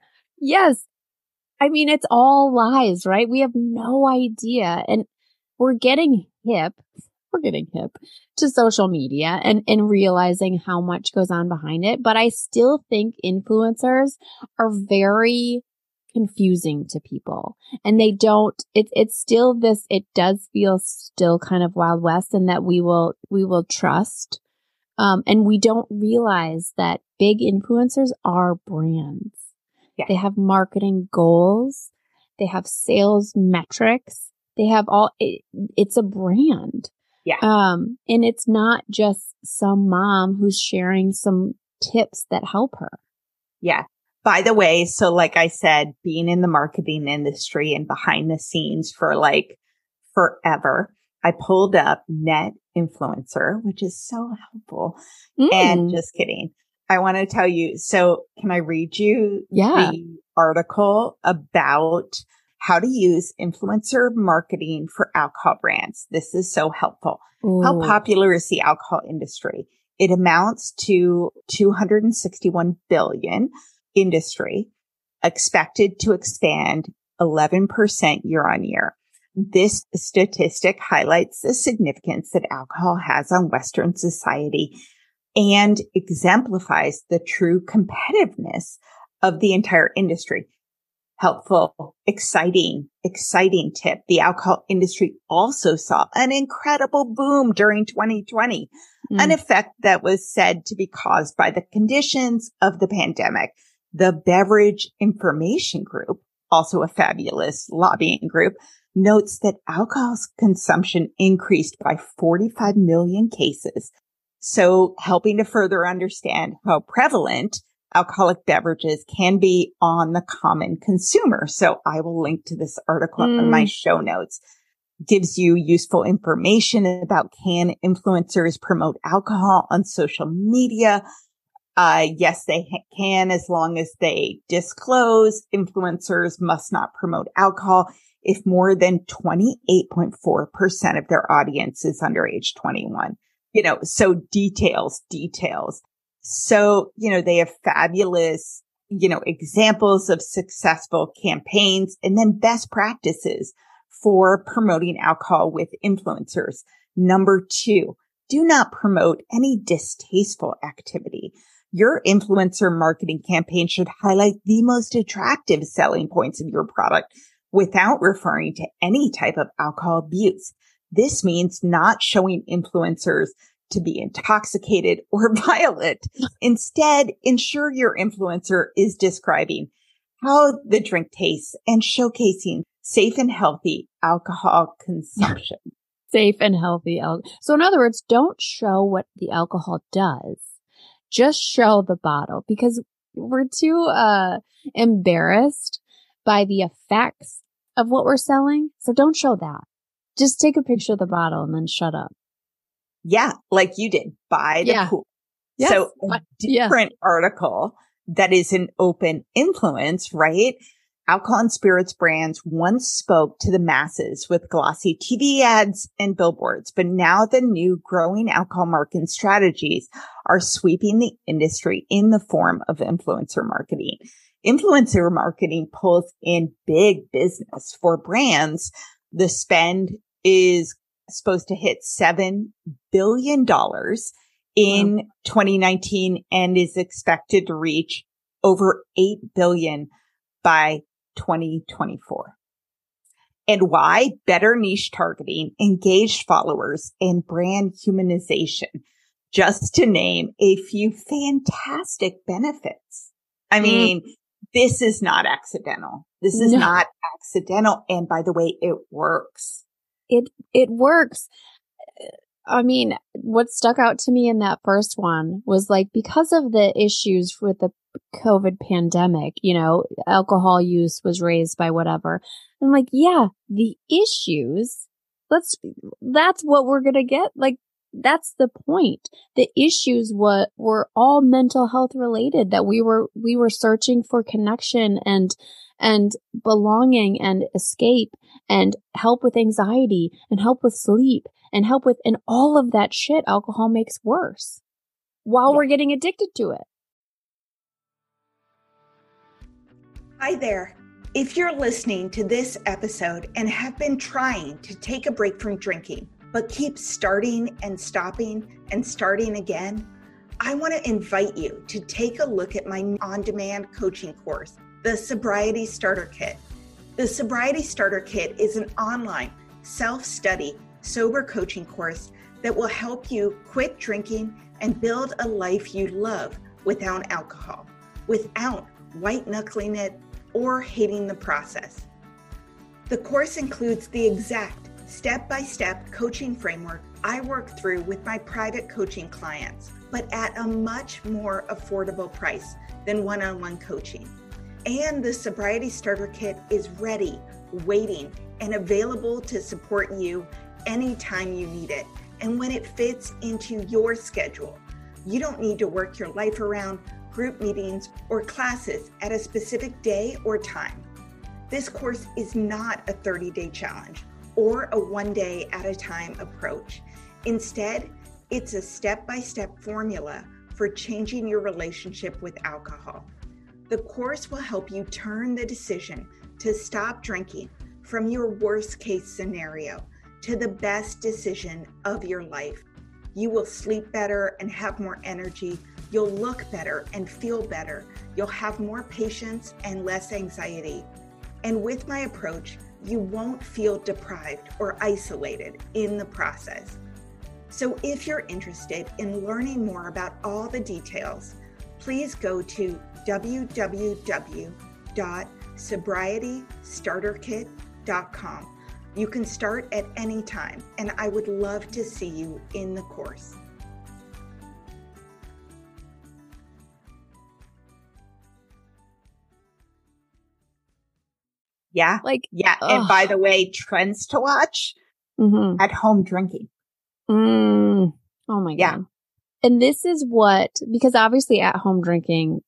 Yes. I mean, it's all lies, right? We have no idea. And we're getting hip. We're getting hip to social media and, and realizing how much goes on behind it. But I still think influencers are very confusing to people, and they don't, it, it's still this, it does feel still kind of Wild West, and that we will, we will trust. Um, and we don't realize that big influencers are brands. Yeah. They have marketing goals. They have sales metrics. They have all, it, it's a brand. Yeah. Um, and it's not just some mom who's sharing some tips that help her. Yeah. By the way, so like I said, being in the marketing industry and behind the scenes for like forever, I pulled up Net Influencer, which is so helpful. Mm. And just kidding. I want to tell you, so can I read you yeah. the article about how to use influencer marketing for alcohol brands? This is so helpful. Ooh. How popular is the alcohol industry? It amounts to two hundred sixty-one billion industry, expected to expand eleven percent year on year. This statistic highlights the significance that alcohol has on Western society and exemplifies the true competitiveness of the entire industry. Helpful, exciting, exciting tip. The alcohol industry also saw an incredible boom during twenty twenty, mm. an effect that was said to be caused by the conditions of the pandemic. The Beverage Information Group, also a fabulous lobbying group, notes that alcohol consumption increased by forty-five million cases. So helping to further understand how prevalent alcoholic beverages can be on the common consumer. So I will link to this article mm. in my show notes. Gives you useful information about can influencers promote alcohol on social media. Uh, yes, they ha- can, as long as they disclose. Influencers must not promote alcohol if more than twenty-eight point four percent of their audience is under age twenty-one. You know, so details, details. So, you know, they have fabulous, you know, examples of successful campaigns and then best practices for promoting alcohol with influencers. Number two, do not promote any distasteful activity. Your influencer marketing campaign should highlight the most attractive selling points of your product without referring to any type of alcohol abuse. This means not showing influencers to be intoxicated or violent. Instead, ensure your influencer is describing how the drink tastes and showcasing safe and healthy alcohol consumption. Safe and healthy alcohol. So in other words, don't show what the alcohol does. Just show the bottle, because we're too uh embarrassed by the effects of what we're selling. So don't show that. Just take a picture of the bottle and then shut up. Yeah, like you did by the yeah. pool. Yes. So a different yeah. article that is an open influence, right? Alcohol and spirits brands once spoke to the masses with glossy T V ads and billboards, but now the new growing alcohol marketing strategies are sweeping the industry in the form of influencer marketing. Influencer marketing pulls in big business for brands. The spend is supposed to hit seven billion dollars in wow. twenty nineteen and is expected to reach over eight billion dollars by twenty twenty-four. And why? Better niche targeting, engaged followers, and brand humanization, just to name a few fantastic benefits. I mean, mm. this is not accidental. This is no. not accidental. And by the way, it works. It, it works. I mean, what stuck out to me in that first one was like, because of the issues with the COVID pandemic, you know, alcohol use was raised by whatever. I'm like, yeah, the issues, let's, that's what we're going to get. Like, that's the point. The issues were, were all mental health related, that we were, we were searching for connection and, and belonging and escape and help with anxiety and help with sleep and help with, and all of that shit alcohol makes worse while yeah. we're getting addicted to it. Hi there. If you're listening to this episode and have been trying to take a break from drinking, but keep starting and stopping and starting again, I want to invite you to take a look at my on-demand coaching course, the Sobriety Starter Kit. The Sobriety Starter Kit is an online self-study sober coaching course that will help you quit drinking and build a life you love without alcohol, without white-knuckling it or hating the process. The course includes the exact step-by-step coaching framework I work through with my private coaching clients, but at a much more affordable price than one-on-one coaching. And the Sobriety Starter Kit is ready, waiting, and available to support you anytime you need it and when it fits into your schedule. You don't need to work your life around group meetings or classes at a specific day or time. This course is not a thirty-day challenge or a one-day at a time approach. Instead, it's a step-by-step formula for changing your relationship with alcohol. The course will help you turn the decision to stop drinking from your worst-case scenario to the best decision of your life. You will sleep better and have more energy. You'll look better and feel better. You'll have more patience and less anxiety. And with my approach, you won't feel deprived or isolated in the process. So if you're interested in learning more about all the details, please go to w w w dot sobriety starter kit dot com. You can start at any time, and I would love to see you in the course. Yeah. Like, yeah. ugh. And by the way, trends to watch, mm-hmm. at home drinking. Mm. Oh my yeah. God. And this is what, because obviously at home drinking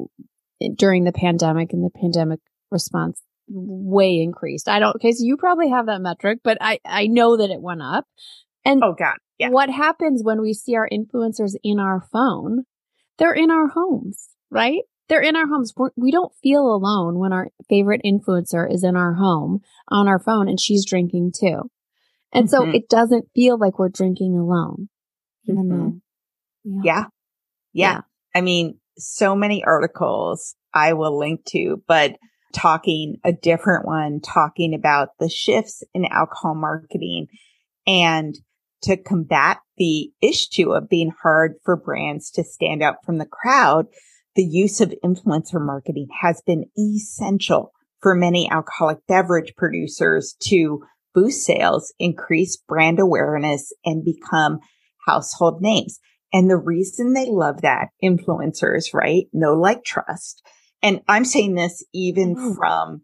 during the pandemic and the pandemic response way increased. I don't, okay, so you probably have that metric, but I, I know that it went up. And oh God. Yeah. What happens when we see our influencers in our phone? They're in our homes, right? They're in our homes. We're, we don't feel alone when our favorite influencer is in our home on our phone and she's drinking too. And mm-hmm. so it doesn't feel like we're drinking alone. Even mm-hmm. though, yeah. Yeah. yeah. Yeah. I mean, so many articles I will link to, but talking a different one, talking about the shifts in alcohol marketing and to combat the issue of being hard for brands to stand out from the crowd, the use of influencer marketing has been essential for many alcoholic beverage producers to boost sales, increase brand awareness, and become household names. And the reason they love that, influencers, right? Know, like, trust. And I'm saying this even mm. from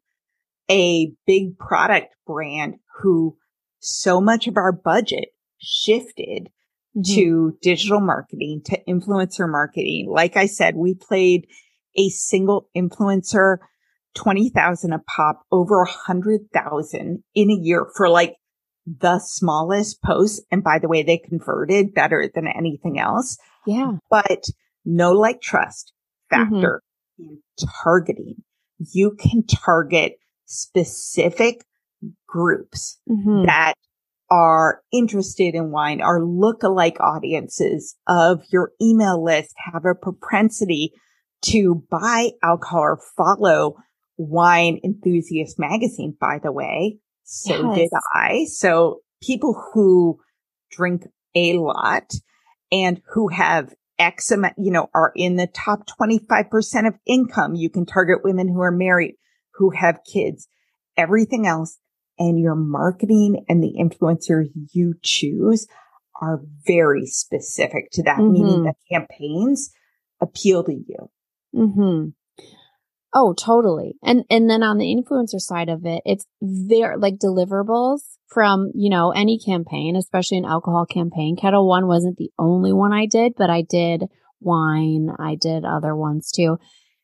a big product brand who so much of our budget shifted mm-hmm. to digital marketing, to influencer marketing. Like I said, we played a single influencer, twenty thousand a pop, over a hundred thousand in a year for like the smallest posts. And by the way, they converted better than anything else. Yeah. But know, like, trust factor mm-hmm. in targeting. You can target specific groups mm-hmm. that are interested in wine, are lookalike audiences of your email list, have a propensity to buy alcohol or follow Wine Enthusiast magazine, by the way. So yes. did I. So people who drink a lot and who have X amount, you know, are in the top twenty-five percent of income. You can target women who are married, who have kids, everything else. And your marketing and the influencers you choose are very specific to that, mm-hmm. meaning that campaigns appeal to you. Mm-hmm. Oh, totally. And and then on the influencer side of it, it's there like deliverables from, you know, any campaign, especially an alcohol campaign. Ketel One wasn't the only one I did, but I did wine. I did other ones too.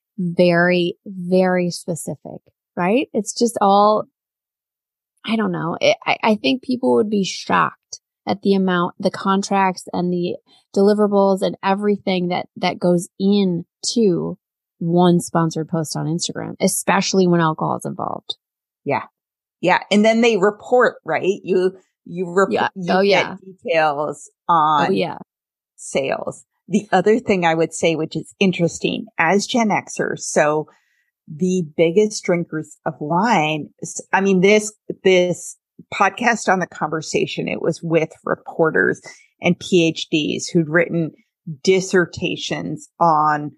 Very, very specific, right? It's just all, I don't know. It, I, I think people would be shocked at the amount, the contracts and the deliverables and everything that, that goes into one sponsored post on Instagram, especially when alcohol is involved. Yeah. Yeah. And then they report, right? You, you, rep- yeah. you oh, get yeah. details on oh, yeah. sales. The other thing I would say, which is interesting as Gen Xers, so the biggest drinkers of wine. I mean, this, this podcast on The Conversation, it was with reporters and P H Ds who'd written dissertations on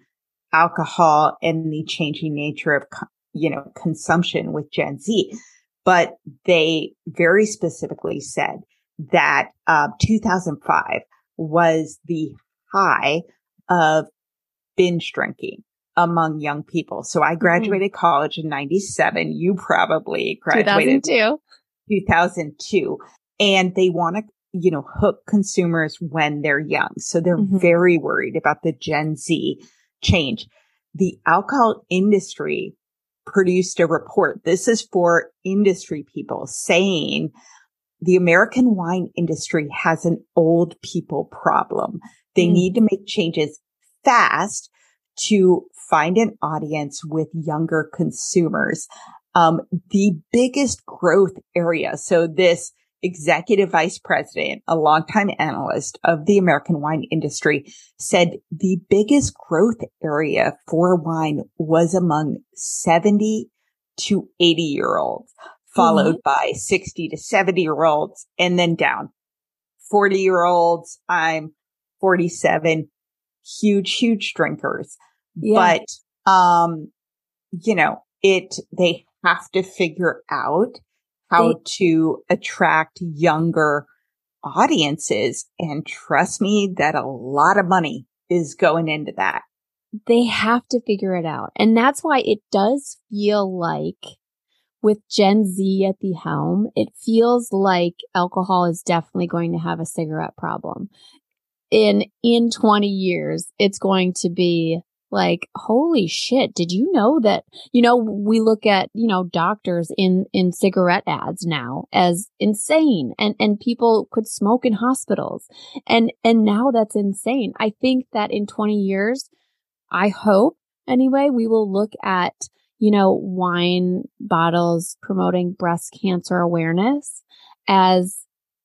alcohol and the changing nature of, you know, consumption with Gen Z. But they very specifically said that uh, two thousand five was the high of binge drinking among young people. So I graduated mm-hmm. college in ninety-seven. You probably graduated two thousand two. two thousand two. And they want to, you know, hook consumers when they're young. So they're mm-hmm. very worried about the Gen Z change. The alcohol industry produced a report. This is for industry people saying the American wine industry has an old people problem. They mm. need to make changes fast to find an audience with younger consumers. Um, the biggest growth area. So this executive vice president, a longtime analyst of the American wine industry, said the biggest growth area for wine was among seventy to eighty year olds, followed mm-hmm. by sixty to seventy year olds, and then down. forty year olds, I'm forty-seven, huge, huge drinkers. Yeah. But, um, you know, it, they have to figure out how to attract younger audiences. And trust me that a lot of money is going into that. They have to figure it out. And that's why it does feel like with Gen Z at the helm, it feels like alcohol is definitely going to have a cigarette problem. In, in twenty years, it's going to be like, holy shit, did you know that, you know, we look at, you know, doctors in, in cigarette ads now as insane, and, and people could smoke in hospitals. And, and now that's insane. I think that in twenty years, I hope anyway, we will look at, you know, wine bottles promoting breast cancer awareness as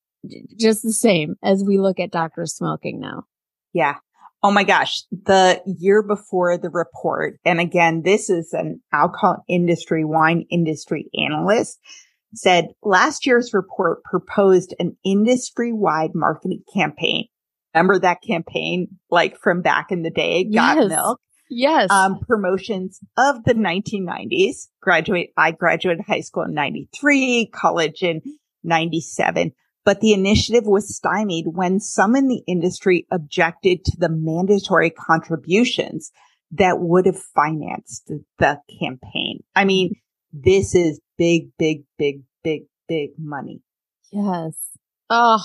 just the same as we look at doctors smoking now. Yeah. Oh my gosh. The year before the report, and again, this is an alcohol industry, wine industry analyst, said last year's report proposed an industry-wide marketing campaign. Remember that campaign, like from back in the day, Got yes. Milk? Yes. Um, promotions of the nineteen nineties. Graduate, I graduated high school in ninety-three, college in ninety-seven. But the initiative was stymied when some in the industry objected to the mandatory contributions that would have financed the campaign. I mean, this is big, big, big, big, big money. Yes. Oh,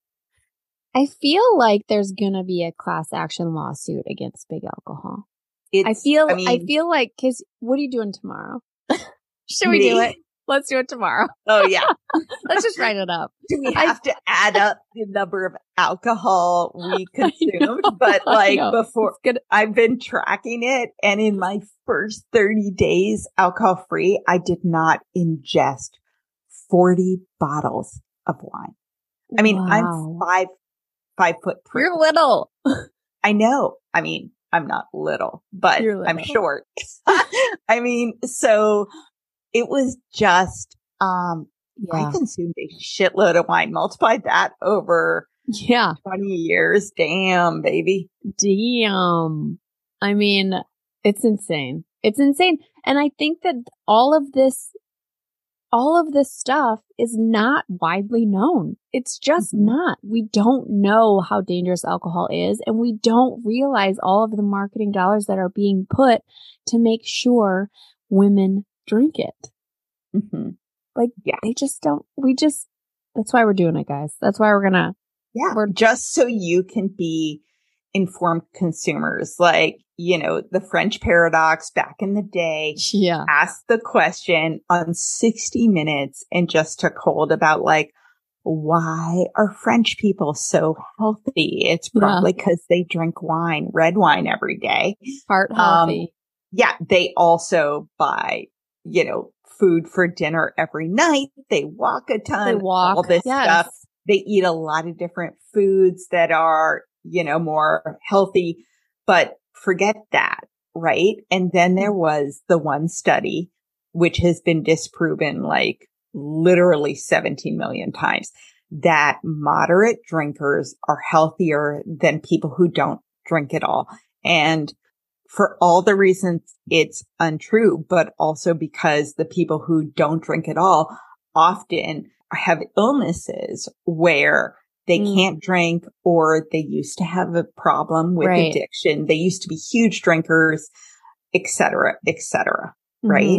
I feel like there's going to be a class action lawsuit against big alcohol. It's, I feel, I, mean, I feel like, cause what are you doing tomorrow? Should we me? do it? Let's do it tomorrow. Oh, yeah. Let's just write it up. Do we have I, to add up the number of alcohol we consumed? But like before, I've been tracking it. And in my first thirty days alcohol free, I did not ingest forty bottles of wine. I mean, wow. I'm five, five foot three. You're little. I know. I mean, I'm not little, but little. I'm short. I mean, so it was just, um, yeah. I consumed a shitload of wine. Multiply that over yeah. twenty years. Damn, baby. Damn. I mean, it's insane. It's insane. And I think that all of this, all of this stuff is not widely known. It's just mm-hmm. not. We don't know how dangerous alcohol is, and we don't realize all of the marketing dollars that are being put to make sure women drink it. Mm-hmm. Like, yeah. they just don't, we just, that's why we're doing it, guys. That's why we're gonna. Yeah. We're just so you can be informed consumers. Like, you know, the French Paradox back in the day. Yeah. Asked the question on sixty minutes and just took hold about like, why are French people so healthy? It's probably because yeah. they drink wine, red wine every day. Heart healthy. Um, yeah. They also buy, you know, food for dinner every night. They walk a ton. They walk. All this yes. stuff. They eat a lot of different foods that are, you know, more healthy. But forget that. right? And then there was the one study, which has been disproven like literally seventeen million times, that moderate drinkers are healthier than people who don't drink at all. And for all the reasons it's untrue, but also because the people who don't drink at all often have illnesses where they mm. can't drink, or they used to have a problem with right. addiction. They used to be huge drinkers, et cetera, et cetera. Mm-hmm. Right.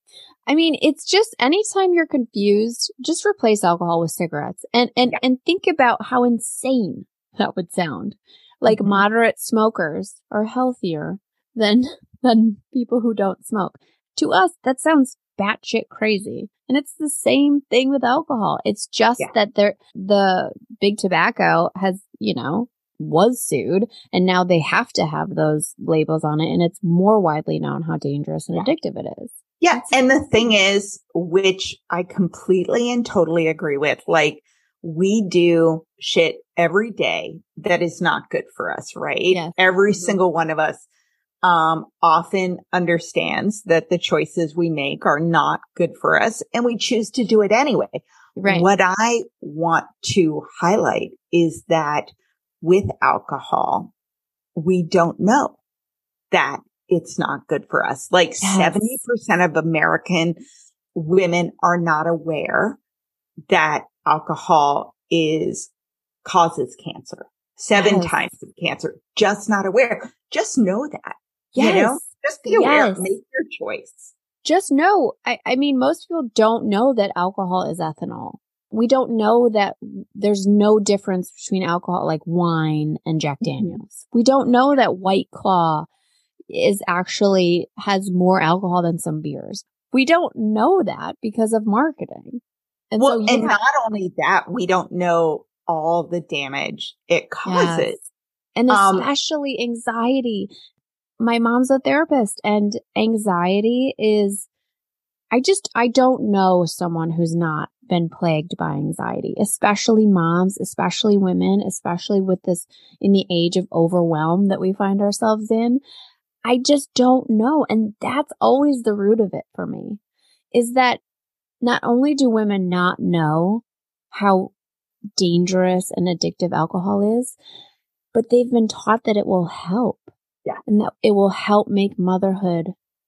I mean, it's just anytime you're confused, just replace alcohol with cigarettes and, and, yeah. and think about how insane that would sound. Like mm-hmm. moderate smokers are healthier than, than people who don't smoke. To us, that sounds batshit crazy. And it's the same thing with alcohol. It's just yeah. that they're, the big tobacco has, you know, was sued, and now they have to have those labels on it. And it's more widely known how dangerous and yeah. addictive it is. Yeah. And the thing is, which I completely and totally agree with, like, we do shit every day that is not good for us, right? Yes. Every mm-hmm. single one of us um, often understands that the choices we make are not good for us, and we choose to do it anyway. Right. What I want to highlight is that with alcohol, we don't know that it's not good for us. Like yes. seventy percent of American women are not aware that alcohol is causes cancer. Seven yes. times of cancer. Just not aware. Just know that. Yes. You know, just be aware. Yes. Make your choice. Just know. I, I mean, most people don't know that alcohol is ethanol. We don't know that there's no difference between alcohol like wine and Jack Daniels. Mm-hmm. We don't know that White Claw is actually has more alcohol than some beers. We don't know that because of marketing. And well, so and have, not only that, we don't know all the damage it causes. Yes. And especially um, anxiety. My mom's a therapist, and anxiety is, I just, I don't know someone who's not been plagued by anxiety, especially moms, especially women, especially with this in the age of overwhelm that we find ourselves in. I just don't know. And that's always the root of it for me, is that not only do women not know how dangerous and addictive alcohol is, but they've been taught that it will help. Yeah. And that it will help make motherhood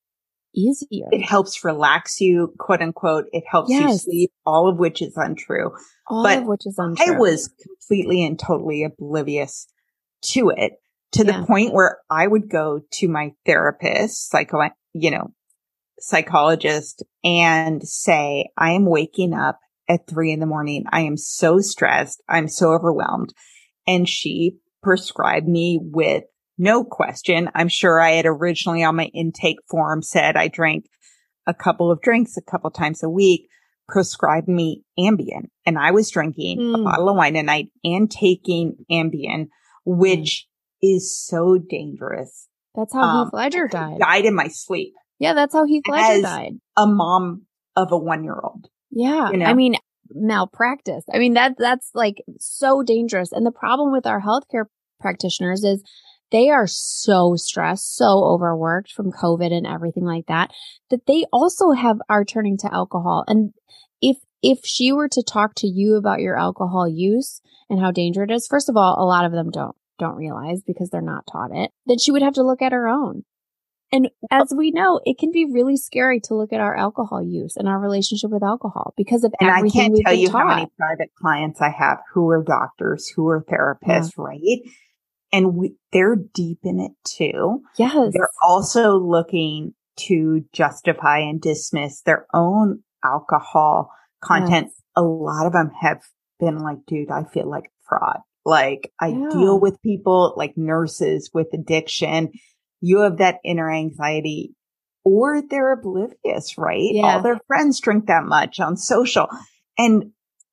easier. It helps relax you, quote unquote. It helps yes. you sleep, all of which is untrue. All but of which is untrue. I was completely and totally oblivious to it, to yeah. the point where I would go to my therapist, psycho, you know, psychologist, and say, I am waking up at three in the morning. I am so stressed. I'm so overwhelmed. And she prescribed me with no question. I'm sure I had originally on my intake form said I drank a couple of drinks a couple times a week, prescribed me Ambien. And I was drinking mm. a bottle of wine a night and taking Ambien, which mm. is so dangerous. That's how um, Heath Ledger died. Died in my sleep. Yeah, that's how Heath Ledger died. A mom of a one-year-old. Yeah. You know? I mean, malpractice. I mean, that that's like so dangerous. And the problem with our healthcare practitioners is they are so stressed, so overworked from COVID and everything like that, that they also have are turning to alcohol. And if if she were to talk to you about your alcohol use and how dangerous it is, first of all, a lot of them don't don't realize because they're not taught it, then she would have to look at her own. And as we know, it can be really scary to look at our alcohol use and our relationship with alcohol because of and everything I can't we've tell been you taught. How many private clients I have who are doctors, who are therapists, yeah. right? And we, they're deep in it too. Yes. They're also looking to justify and dismiss their own alcohol content. Yes. A lot of them have been like, dude, I feel like a fraud. Like I yeah. deal with people like nurses with addiction. You have that inner anxiety, or they're oblivious, right? Yeah. All their friends drink that much on social. And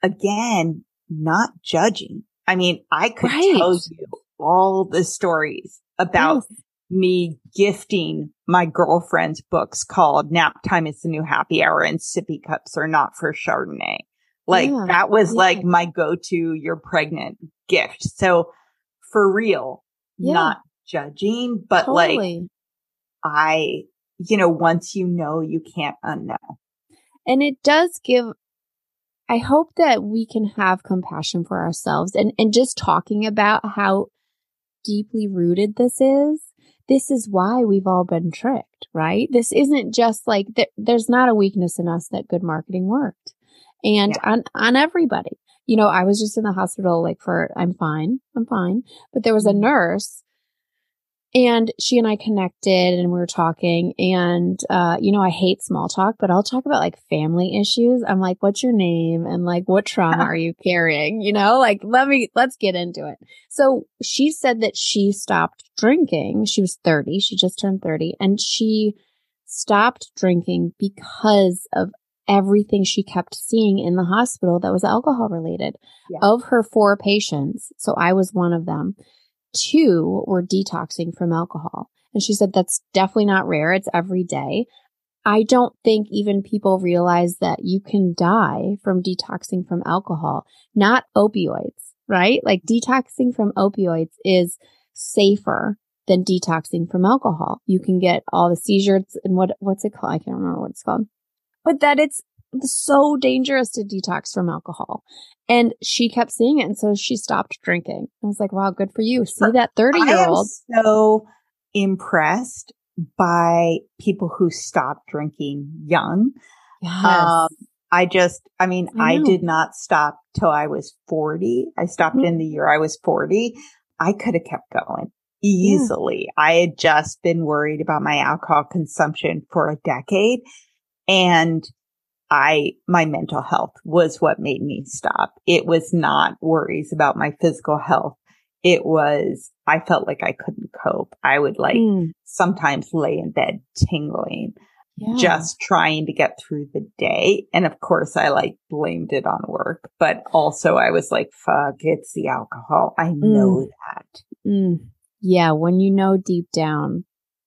again, not judging. I mean, I could right. tell you all the stories about yes. me gifting my girlfriend's books called Nap Time is the New Happy Hour and Sippy Cups Are Not for Chardonnay. Like yeah. that was yeah. like my go-to, you're pregnant gift. So for real, yeah. not judging, but totally. like I, you know, once you know, you can't unknow. And it does give, I hope that we can have compassion for ourselves and, and just talking about how deeply rooted this is. This is why we've all been tricked, right? This isn't just like, th- there's not a weakness in us that good marketing worked. And yeah. on, on everybody, you know, I was just in the hospital like for, I'm fine, I'm fine. But there was a nurse and she and I connected and we were talking and, uh, you know, I hate small talk, but I'll talk about like family issues. I'm like, what's your name? And like, what trauma are you carrying? You know, like, let me, let's get into it. So she said that she stopped drinking. She was thirty. She just turned thirty and she stopped drinking because of everything she kept seeing in the hospital that was alcohol related. Yeah. Of her four patients, so I was one of them, two were detoxing from alcohol. And she said that's definitely not rare. It's every day. I don't think even people realize that you can die from detoxing from alcohol, not opioids, right? Like detoxing from opioids is safer than detoxing from alcohol. You can get all the seizures and what, what's it called? I can't remember what it's called. But that it's so dangerous to detox from alcohol. And she kept seeing it. And so she stopped drinking. I was like, wow, good for you. See that thirty year old. I am so impressed by people who stop drinking young. Yes. Um, I just, I mean, I, I did not stop till I was forty. I stopped mm-hmm. in the year I was forty. I could have kept going easily. Yeah. I had just been worried about my alcohol consumption for a decade. And I, my mental health was what made me stop. It was not worries about my physical health. It was, I felt like I couldn't cope. I would like mm. sometimes lay in bed tingling, yeah. just trying to get through the day. And of course I like blamed it on work, but also I was like, fuck, it's the alcohol. I know mm. that. Mm. Yeah. When you know deep down,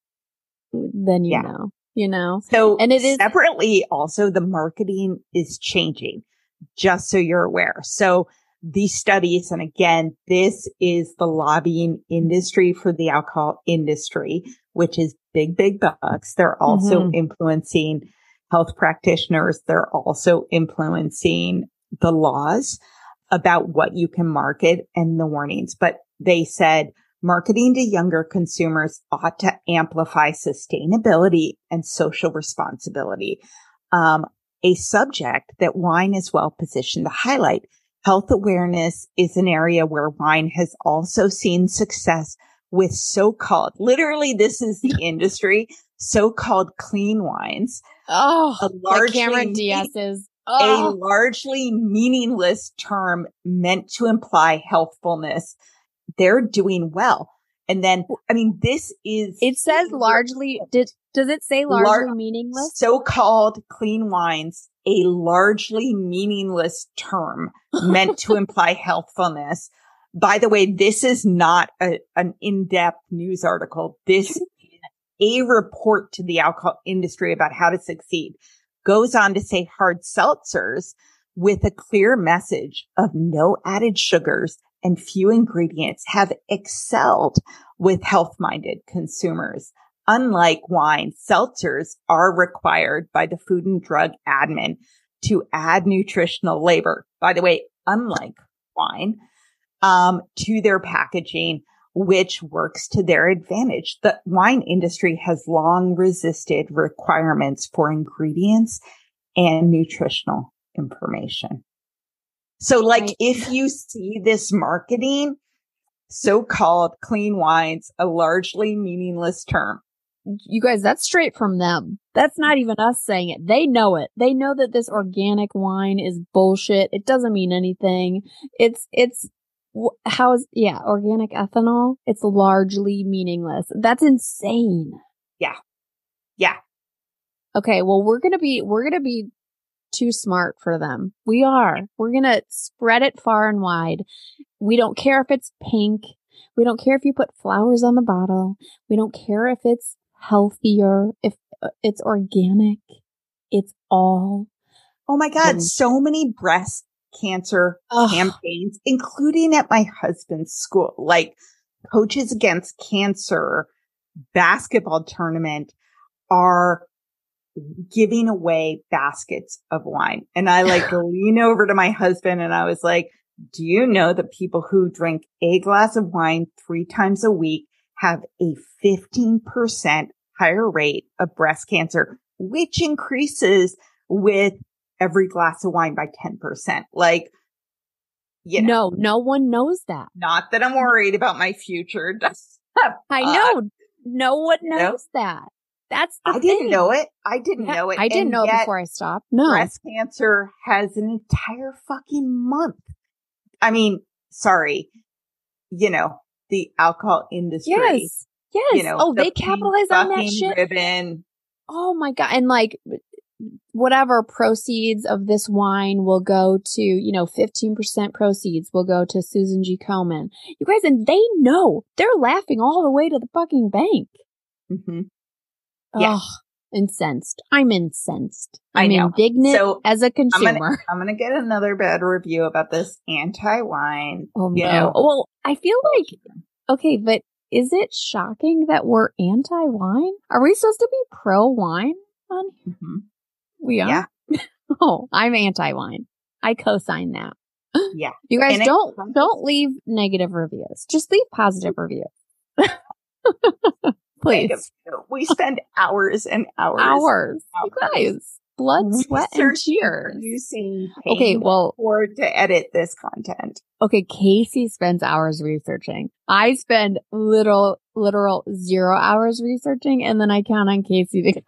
then you yeah. know. You know, so and it is separately also the marketing is changing, just so you're aware. So these studies, and again, this is the lobbying industry for the alcohol industry, which is big, big bucks. They're also mm-hmm. influencing health practitioners. They're also influencing the laws about what you can market and the warnings. But they said, marketing to younger consumers ought to amplify sustainability and social responsibility, um, a subject that wine is well positioned to highlight. Health awareness is an area where wine has also seen success with so-called, literally this is the industry, so-called clean wines. Oh, a largely, like Cameron Diaz's. Oh. A largely meaningless term meant to imply healthfulness. They're doing well. And then, I mean, this is. It says largely, did, does it say largely lar- meaningless? So-called clean wines, a largely meaningless term meant to imply healthfulness. By the way, this is not a, an in-depth news article. This is a report to the alcohol industry about how to succeed. Goes on to say hard seltzers with a clear message of no added sugars and few ingredients have excelled with health-minded consumers. Unlike wine, seltzers are required by the Food and Drug Admin to add nutritional labor. By the way, unlike wine, um, to their packaging, which works to their advantage. The wine industry has long resisted requirements for ingredients and nutritional information. So like right. if you see this marketing, so-called clean wines, a largely meaningless term. You guys, that's straight from them. That's not even us saying it. They know it. They know that this organic wine is bullshit. It doesn't mean anything. It's, it's, how is, yeah, organic ethanol. It's largely meaningless. That's insane. Yeah. Yeah. Okay. Well, we're going to be, we're going to be too smart for them. We are. We're going to spread it far and wide. We don't care if it's pink. We don't care if you put flowers on the bottle. We don't care if it's healthier, if it's organic. It's all. Oh my God. So many breast cancer Ugh. campaigns, including at my husband's school, like Coaches Against Cancer, basketball tournament are giving away baskets of wine. And I like lean over to my husband and I was like, do you know that people who drink a glass of wine three times a week have a fifteen percent higher rate of breast cancer, which increases with every glass of wine by ten percent? Like, you know, no, no one knows that. Not that I'm worried about my future. I know. Uh, no one knows know? that. That's the I thing. didn't know it. I didn't yeah, know it. I didn't and know it before I stopped. No. Breast cancer has an entire fucking month. I mean, sorry, you know, the alcohol industry. Yes. Yes. You know, oh, the they capitalize on that shit. Ribbon. Oh my God. And like whatever proceeds of this wine will go to, you know, fifteen percent proceeds will go to Susan G. Komen. You guys, and they know they're laughing all the way to the fucking bank. Mm-hmm. Yeah. Oh, incensed. I'm incensed. I'm I know. indignant so as a consumer. I'm gonna, I'm gonna get another bad review about this anti-wine. Oh you no. know. Well, I feel like, okay, but is it shocking that we're anti-wine? Are we supposed to be pro-wine on here? Mm-hmm. We are? Yeah. Oh, I'm anti-wine. I co-sign that. Yeah. You guys And don't, it- don't leave negative reviews. Just leave positive reviews. Please. We spend hours and hours. Hours. You hours guys. Blood, sweat, and researching, tears. Producing, Okay, paying well, for to edit this content. okay, Casey spends hours researching. I spend literal, literal zero hours researching, and then I count on Casey to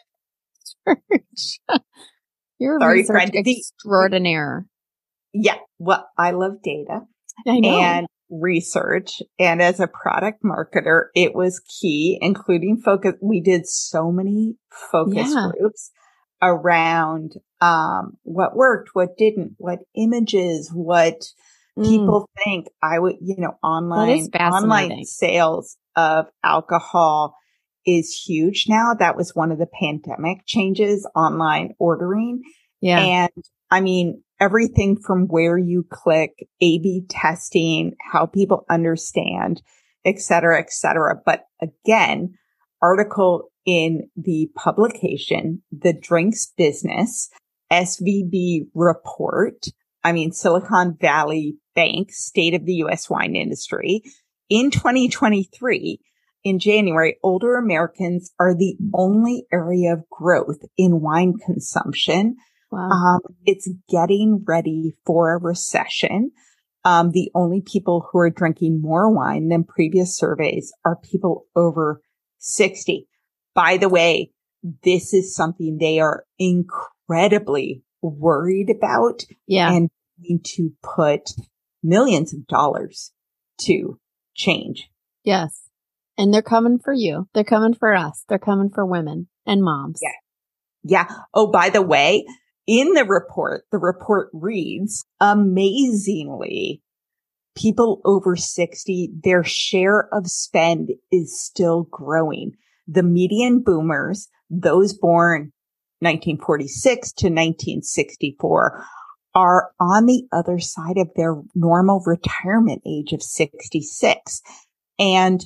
search. You're a Sorry, research friend. The- extraordinaire. Yeah. Well, I love data I know. and research. And as a product marketer, it was key, including focus. We did so many focus Yeah. groups around um, what worked, what didn't, what images, what Mm. people think. I would, you know, online, online fascinating. sales of alcohol is huge now. That was one of the pandemic changes, online ordering. Yeah. And I mean, everything from where you click, A B testing, how people understand, et cetera, et cetera. But again, article in the publication, The Drinks Business, S V B report. I mean, Silicon Valley Bank, State of the U S Wine Industry. In twenty twenty-three, in January, older Americans are the only area of growth in wine consumption. Wow. Um, it's getting ready for a recession. Um, the only people who are drinking more wine than previous surveys are people over sixty. By the way, this is something they are incredibly worried about Yeah. and need to put millions of dollars to change. Yes. And they're coming for you. They're coming for us. They're coming for women and moms. Yeah. Yeah. Oh, by the way, in the report, the report reads, amazingly, people over sixty, their share of spend is still growing. The median boomers, those born nineteen forty-six to nineteen sixty-four, are on the other side of their normal retirement age of sixty-six. And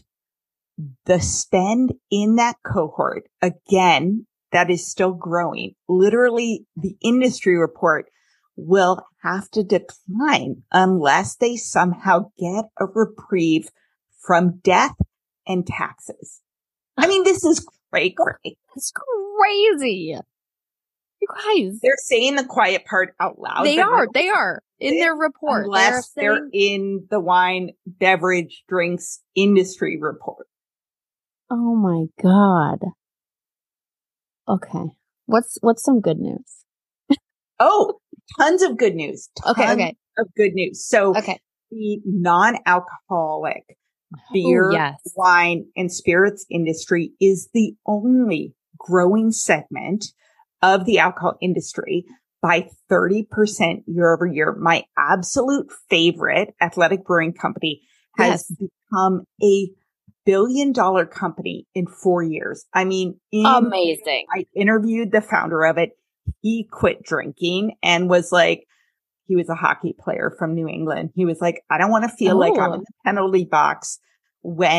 the spend in that cohort, again, that is still growing. Literally, the industry report will have to decline unless they somehow get a reprieve from death and taxes. I mean, this is great, great. It's crazy. You guys. They're saying the quiet part out loud. They are. They are. In their report. Unless they're, they're in the wine, beverage, drinks industry report. Oh my God. Okay. What's, what's some good news? Oh, tons of good news. Tons Okay, okay. of good news. So Okay. the non-alcoholic beer, Ooh, yes. wine, and spirits industry is the only growing segment of the alcohol industry by thirty percent year over year. My absolute favorite, Athletic Brewing Company, has Yes. become a billion dollar company in four years. I mean, in, Amazing. I interviewed the founder of it. He quit drinking and was like, he was a hockey player from New England. He was like, I don't want to feel like I'm Oh. in the penalty box when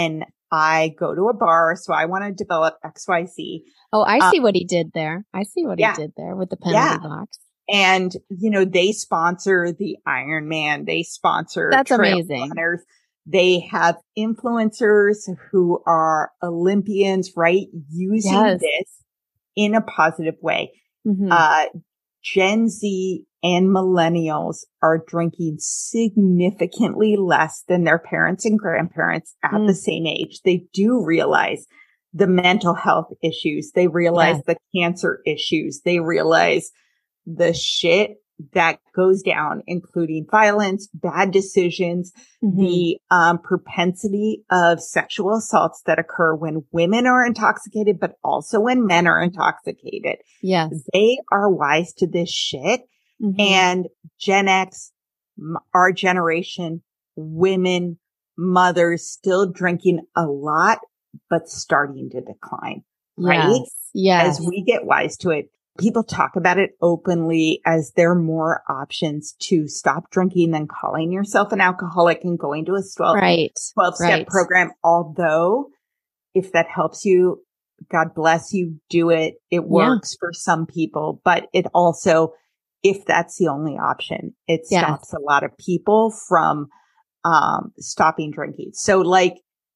I go to a bar, so I want to develop X Y Z. Oh, I see um, what he did there. I see what yeah, he did there with the penalty yeah. box. And, you know, they sponsor the Ironman. They sponsor That's trail amazing. runners. They have influencers who are Olympians, right? Using Yes. this in a positive way. Mm-hmm. Uh, Gen Z and millennials are drinking significantly less than their parents and grandparents at Mm. the same age. They do realize the mental health issues. They realize Yes. the cancer issues. They realize the shit that goes down, including violence, bad decisions, Mm-hmm. the um, propensity of sexual assaults that occur when women are intoxicated, but also when men are intoxicated. Yes. They are wise to this shit. Mm-hmm. And Gen X, m- our generation, women, mothers still drinking a lot, but starting to decline, right? Yes. Yes. As we get wise to it. People talk about it openly as there are more options to stop drinking than calling yourself an alcoholic and going to a twelve, Right. twelve step Right. program. Although if that helps you, God bless you, do it. It works for some people, but it also, if that's the only option, it Yes. stops a lot of people from, um, stopping drinking. So like,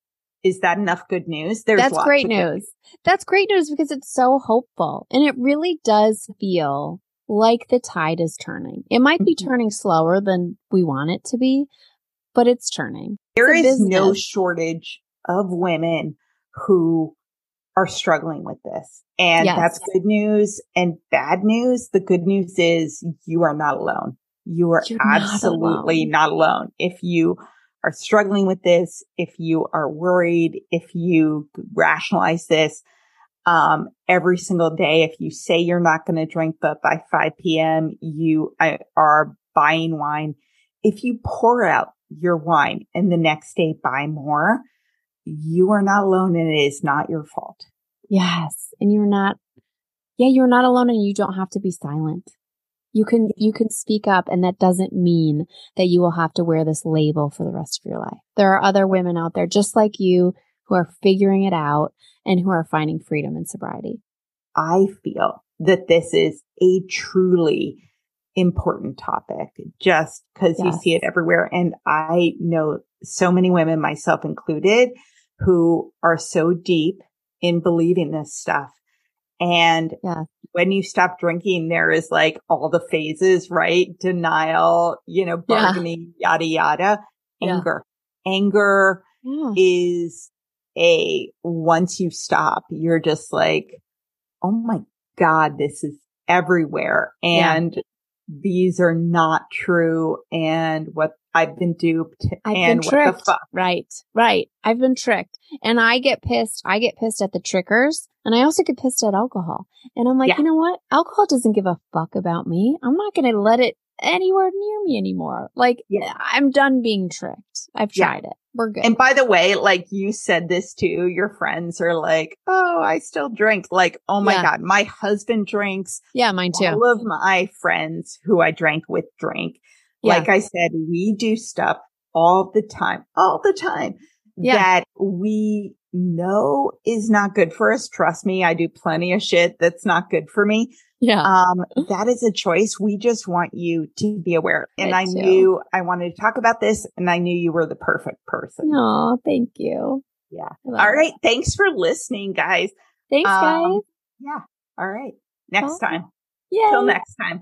is that enough good news? There's That's lots great of good news. That's great news because it's so hopeful. And it really does feel like the tide is turning. It might be Mhm. turning slower than we want it to be, but it's turning. There It's a is no business. shortage of women who are struggling with this. And Yes. that's good news and bad news. The good news is you are not alone. You are You're not absolutely alone. not alone. If you are struggling with this, if you are worried, if you rationalize this, um, every single day, if you say you're not going to drink, but by five p.m. you uh, are buying wine, if you pour out your wine and the next day buy more, you are not alone and it is not your fault. Yes. And you're not, yeah, you're not alone and you don't have to be silent. You can, you can speak up and that doesn't mean that you will have to wear this label for the rest of your life. There are other women out there just like you who are figuring it out and who are finding freedom in sobriety. I feel that this is a truly important topic just because you Yes. see it everywhere. And I know so many women, myself included, who are so deep in believing this stuff. And Yeah. when you stop drinking, there is like all the phases, right? Denial, you know, Yeah. bargaining, yada, yada, Yeah. anger. Anger Yeah. is a, once you stop, you're just like, oh my God, this is everywhere. And these are not true. And what I've been duped I've and been what tricked. the fuck. Right. Right. I've been tricked. And I get pissed. I get pissed at the trickers and I also get pissed at alcohol. And I'm like, Yeah. you know what? Alcohol doesn't give a fuck about me. I'm not going to let it anywhere near me anymore. Like Yeah. I'm done being tricked. I've Yeah. tried it. We're good. And by the way, like you said this too, your friends are like, oh, I still drink. Like, oh my Yeah. God, my husband drinks. Yeah, mine too. All of my friends who I drank with drink. Yeah. Like I said, we do stuff all the time, all the time Yeah. that we know is not good for us. Trust me, I do plenty of shit that's not good for me. Yeah. Um, that is a choice. We just want you to be aware. And I I too. knew I wanted to talk about this and I knew you were the perfect person. Oh, thank you. Yeah. I love All it. right. Thanks for listening, guys. Thanks, guys. Um, yeah. All right. Next Bye. time. Yay. Till next time.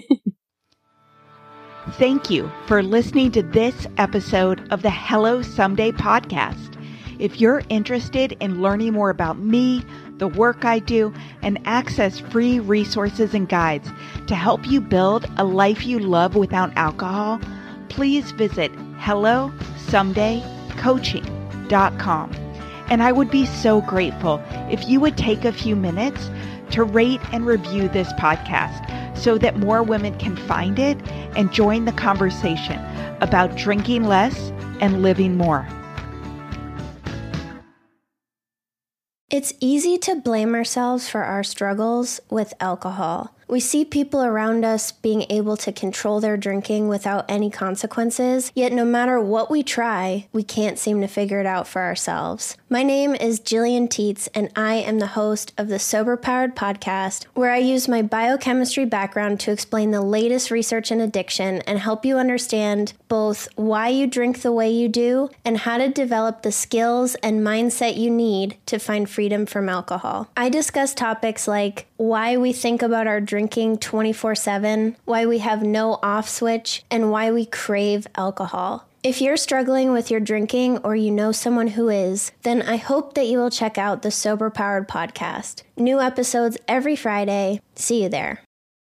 Thank you for listening to this episode of the Hello Someday podcast. If you're interested in learning more about me, the work I do, and access free resources and guides to help you build a life you love without alcohol, please visit hello someday coaching dot com. And I would be so grateful if you would take a few minutes to rate and review this podcast so that more women can find it and join the conversation about drinking less and living more. It's easy to blame ourselves for our struggles with alcohol. We see people around us being able to control their drinking without any consequences, yet no matter what we try, we can't seem to figure it out for ourselves. My name is Jillian Teets, and I am the host of the Sober Powered podcast, where I use my biochemistry background to explain the latest research in addiction and help you understand both why you drink the way you do and how to develop the skills and mindset you need to find freedom from alcohol. I discuss topics like why we think about our drinking twenty-four seven, why we have no off switch, and why we crave alcohol. If you're struggling with your drinking or you know someone who is, then I hope that you will check out the Sober Powered podcast. New episodes every Friday. See you there.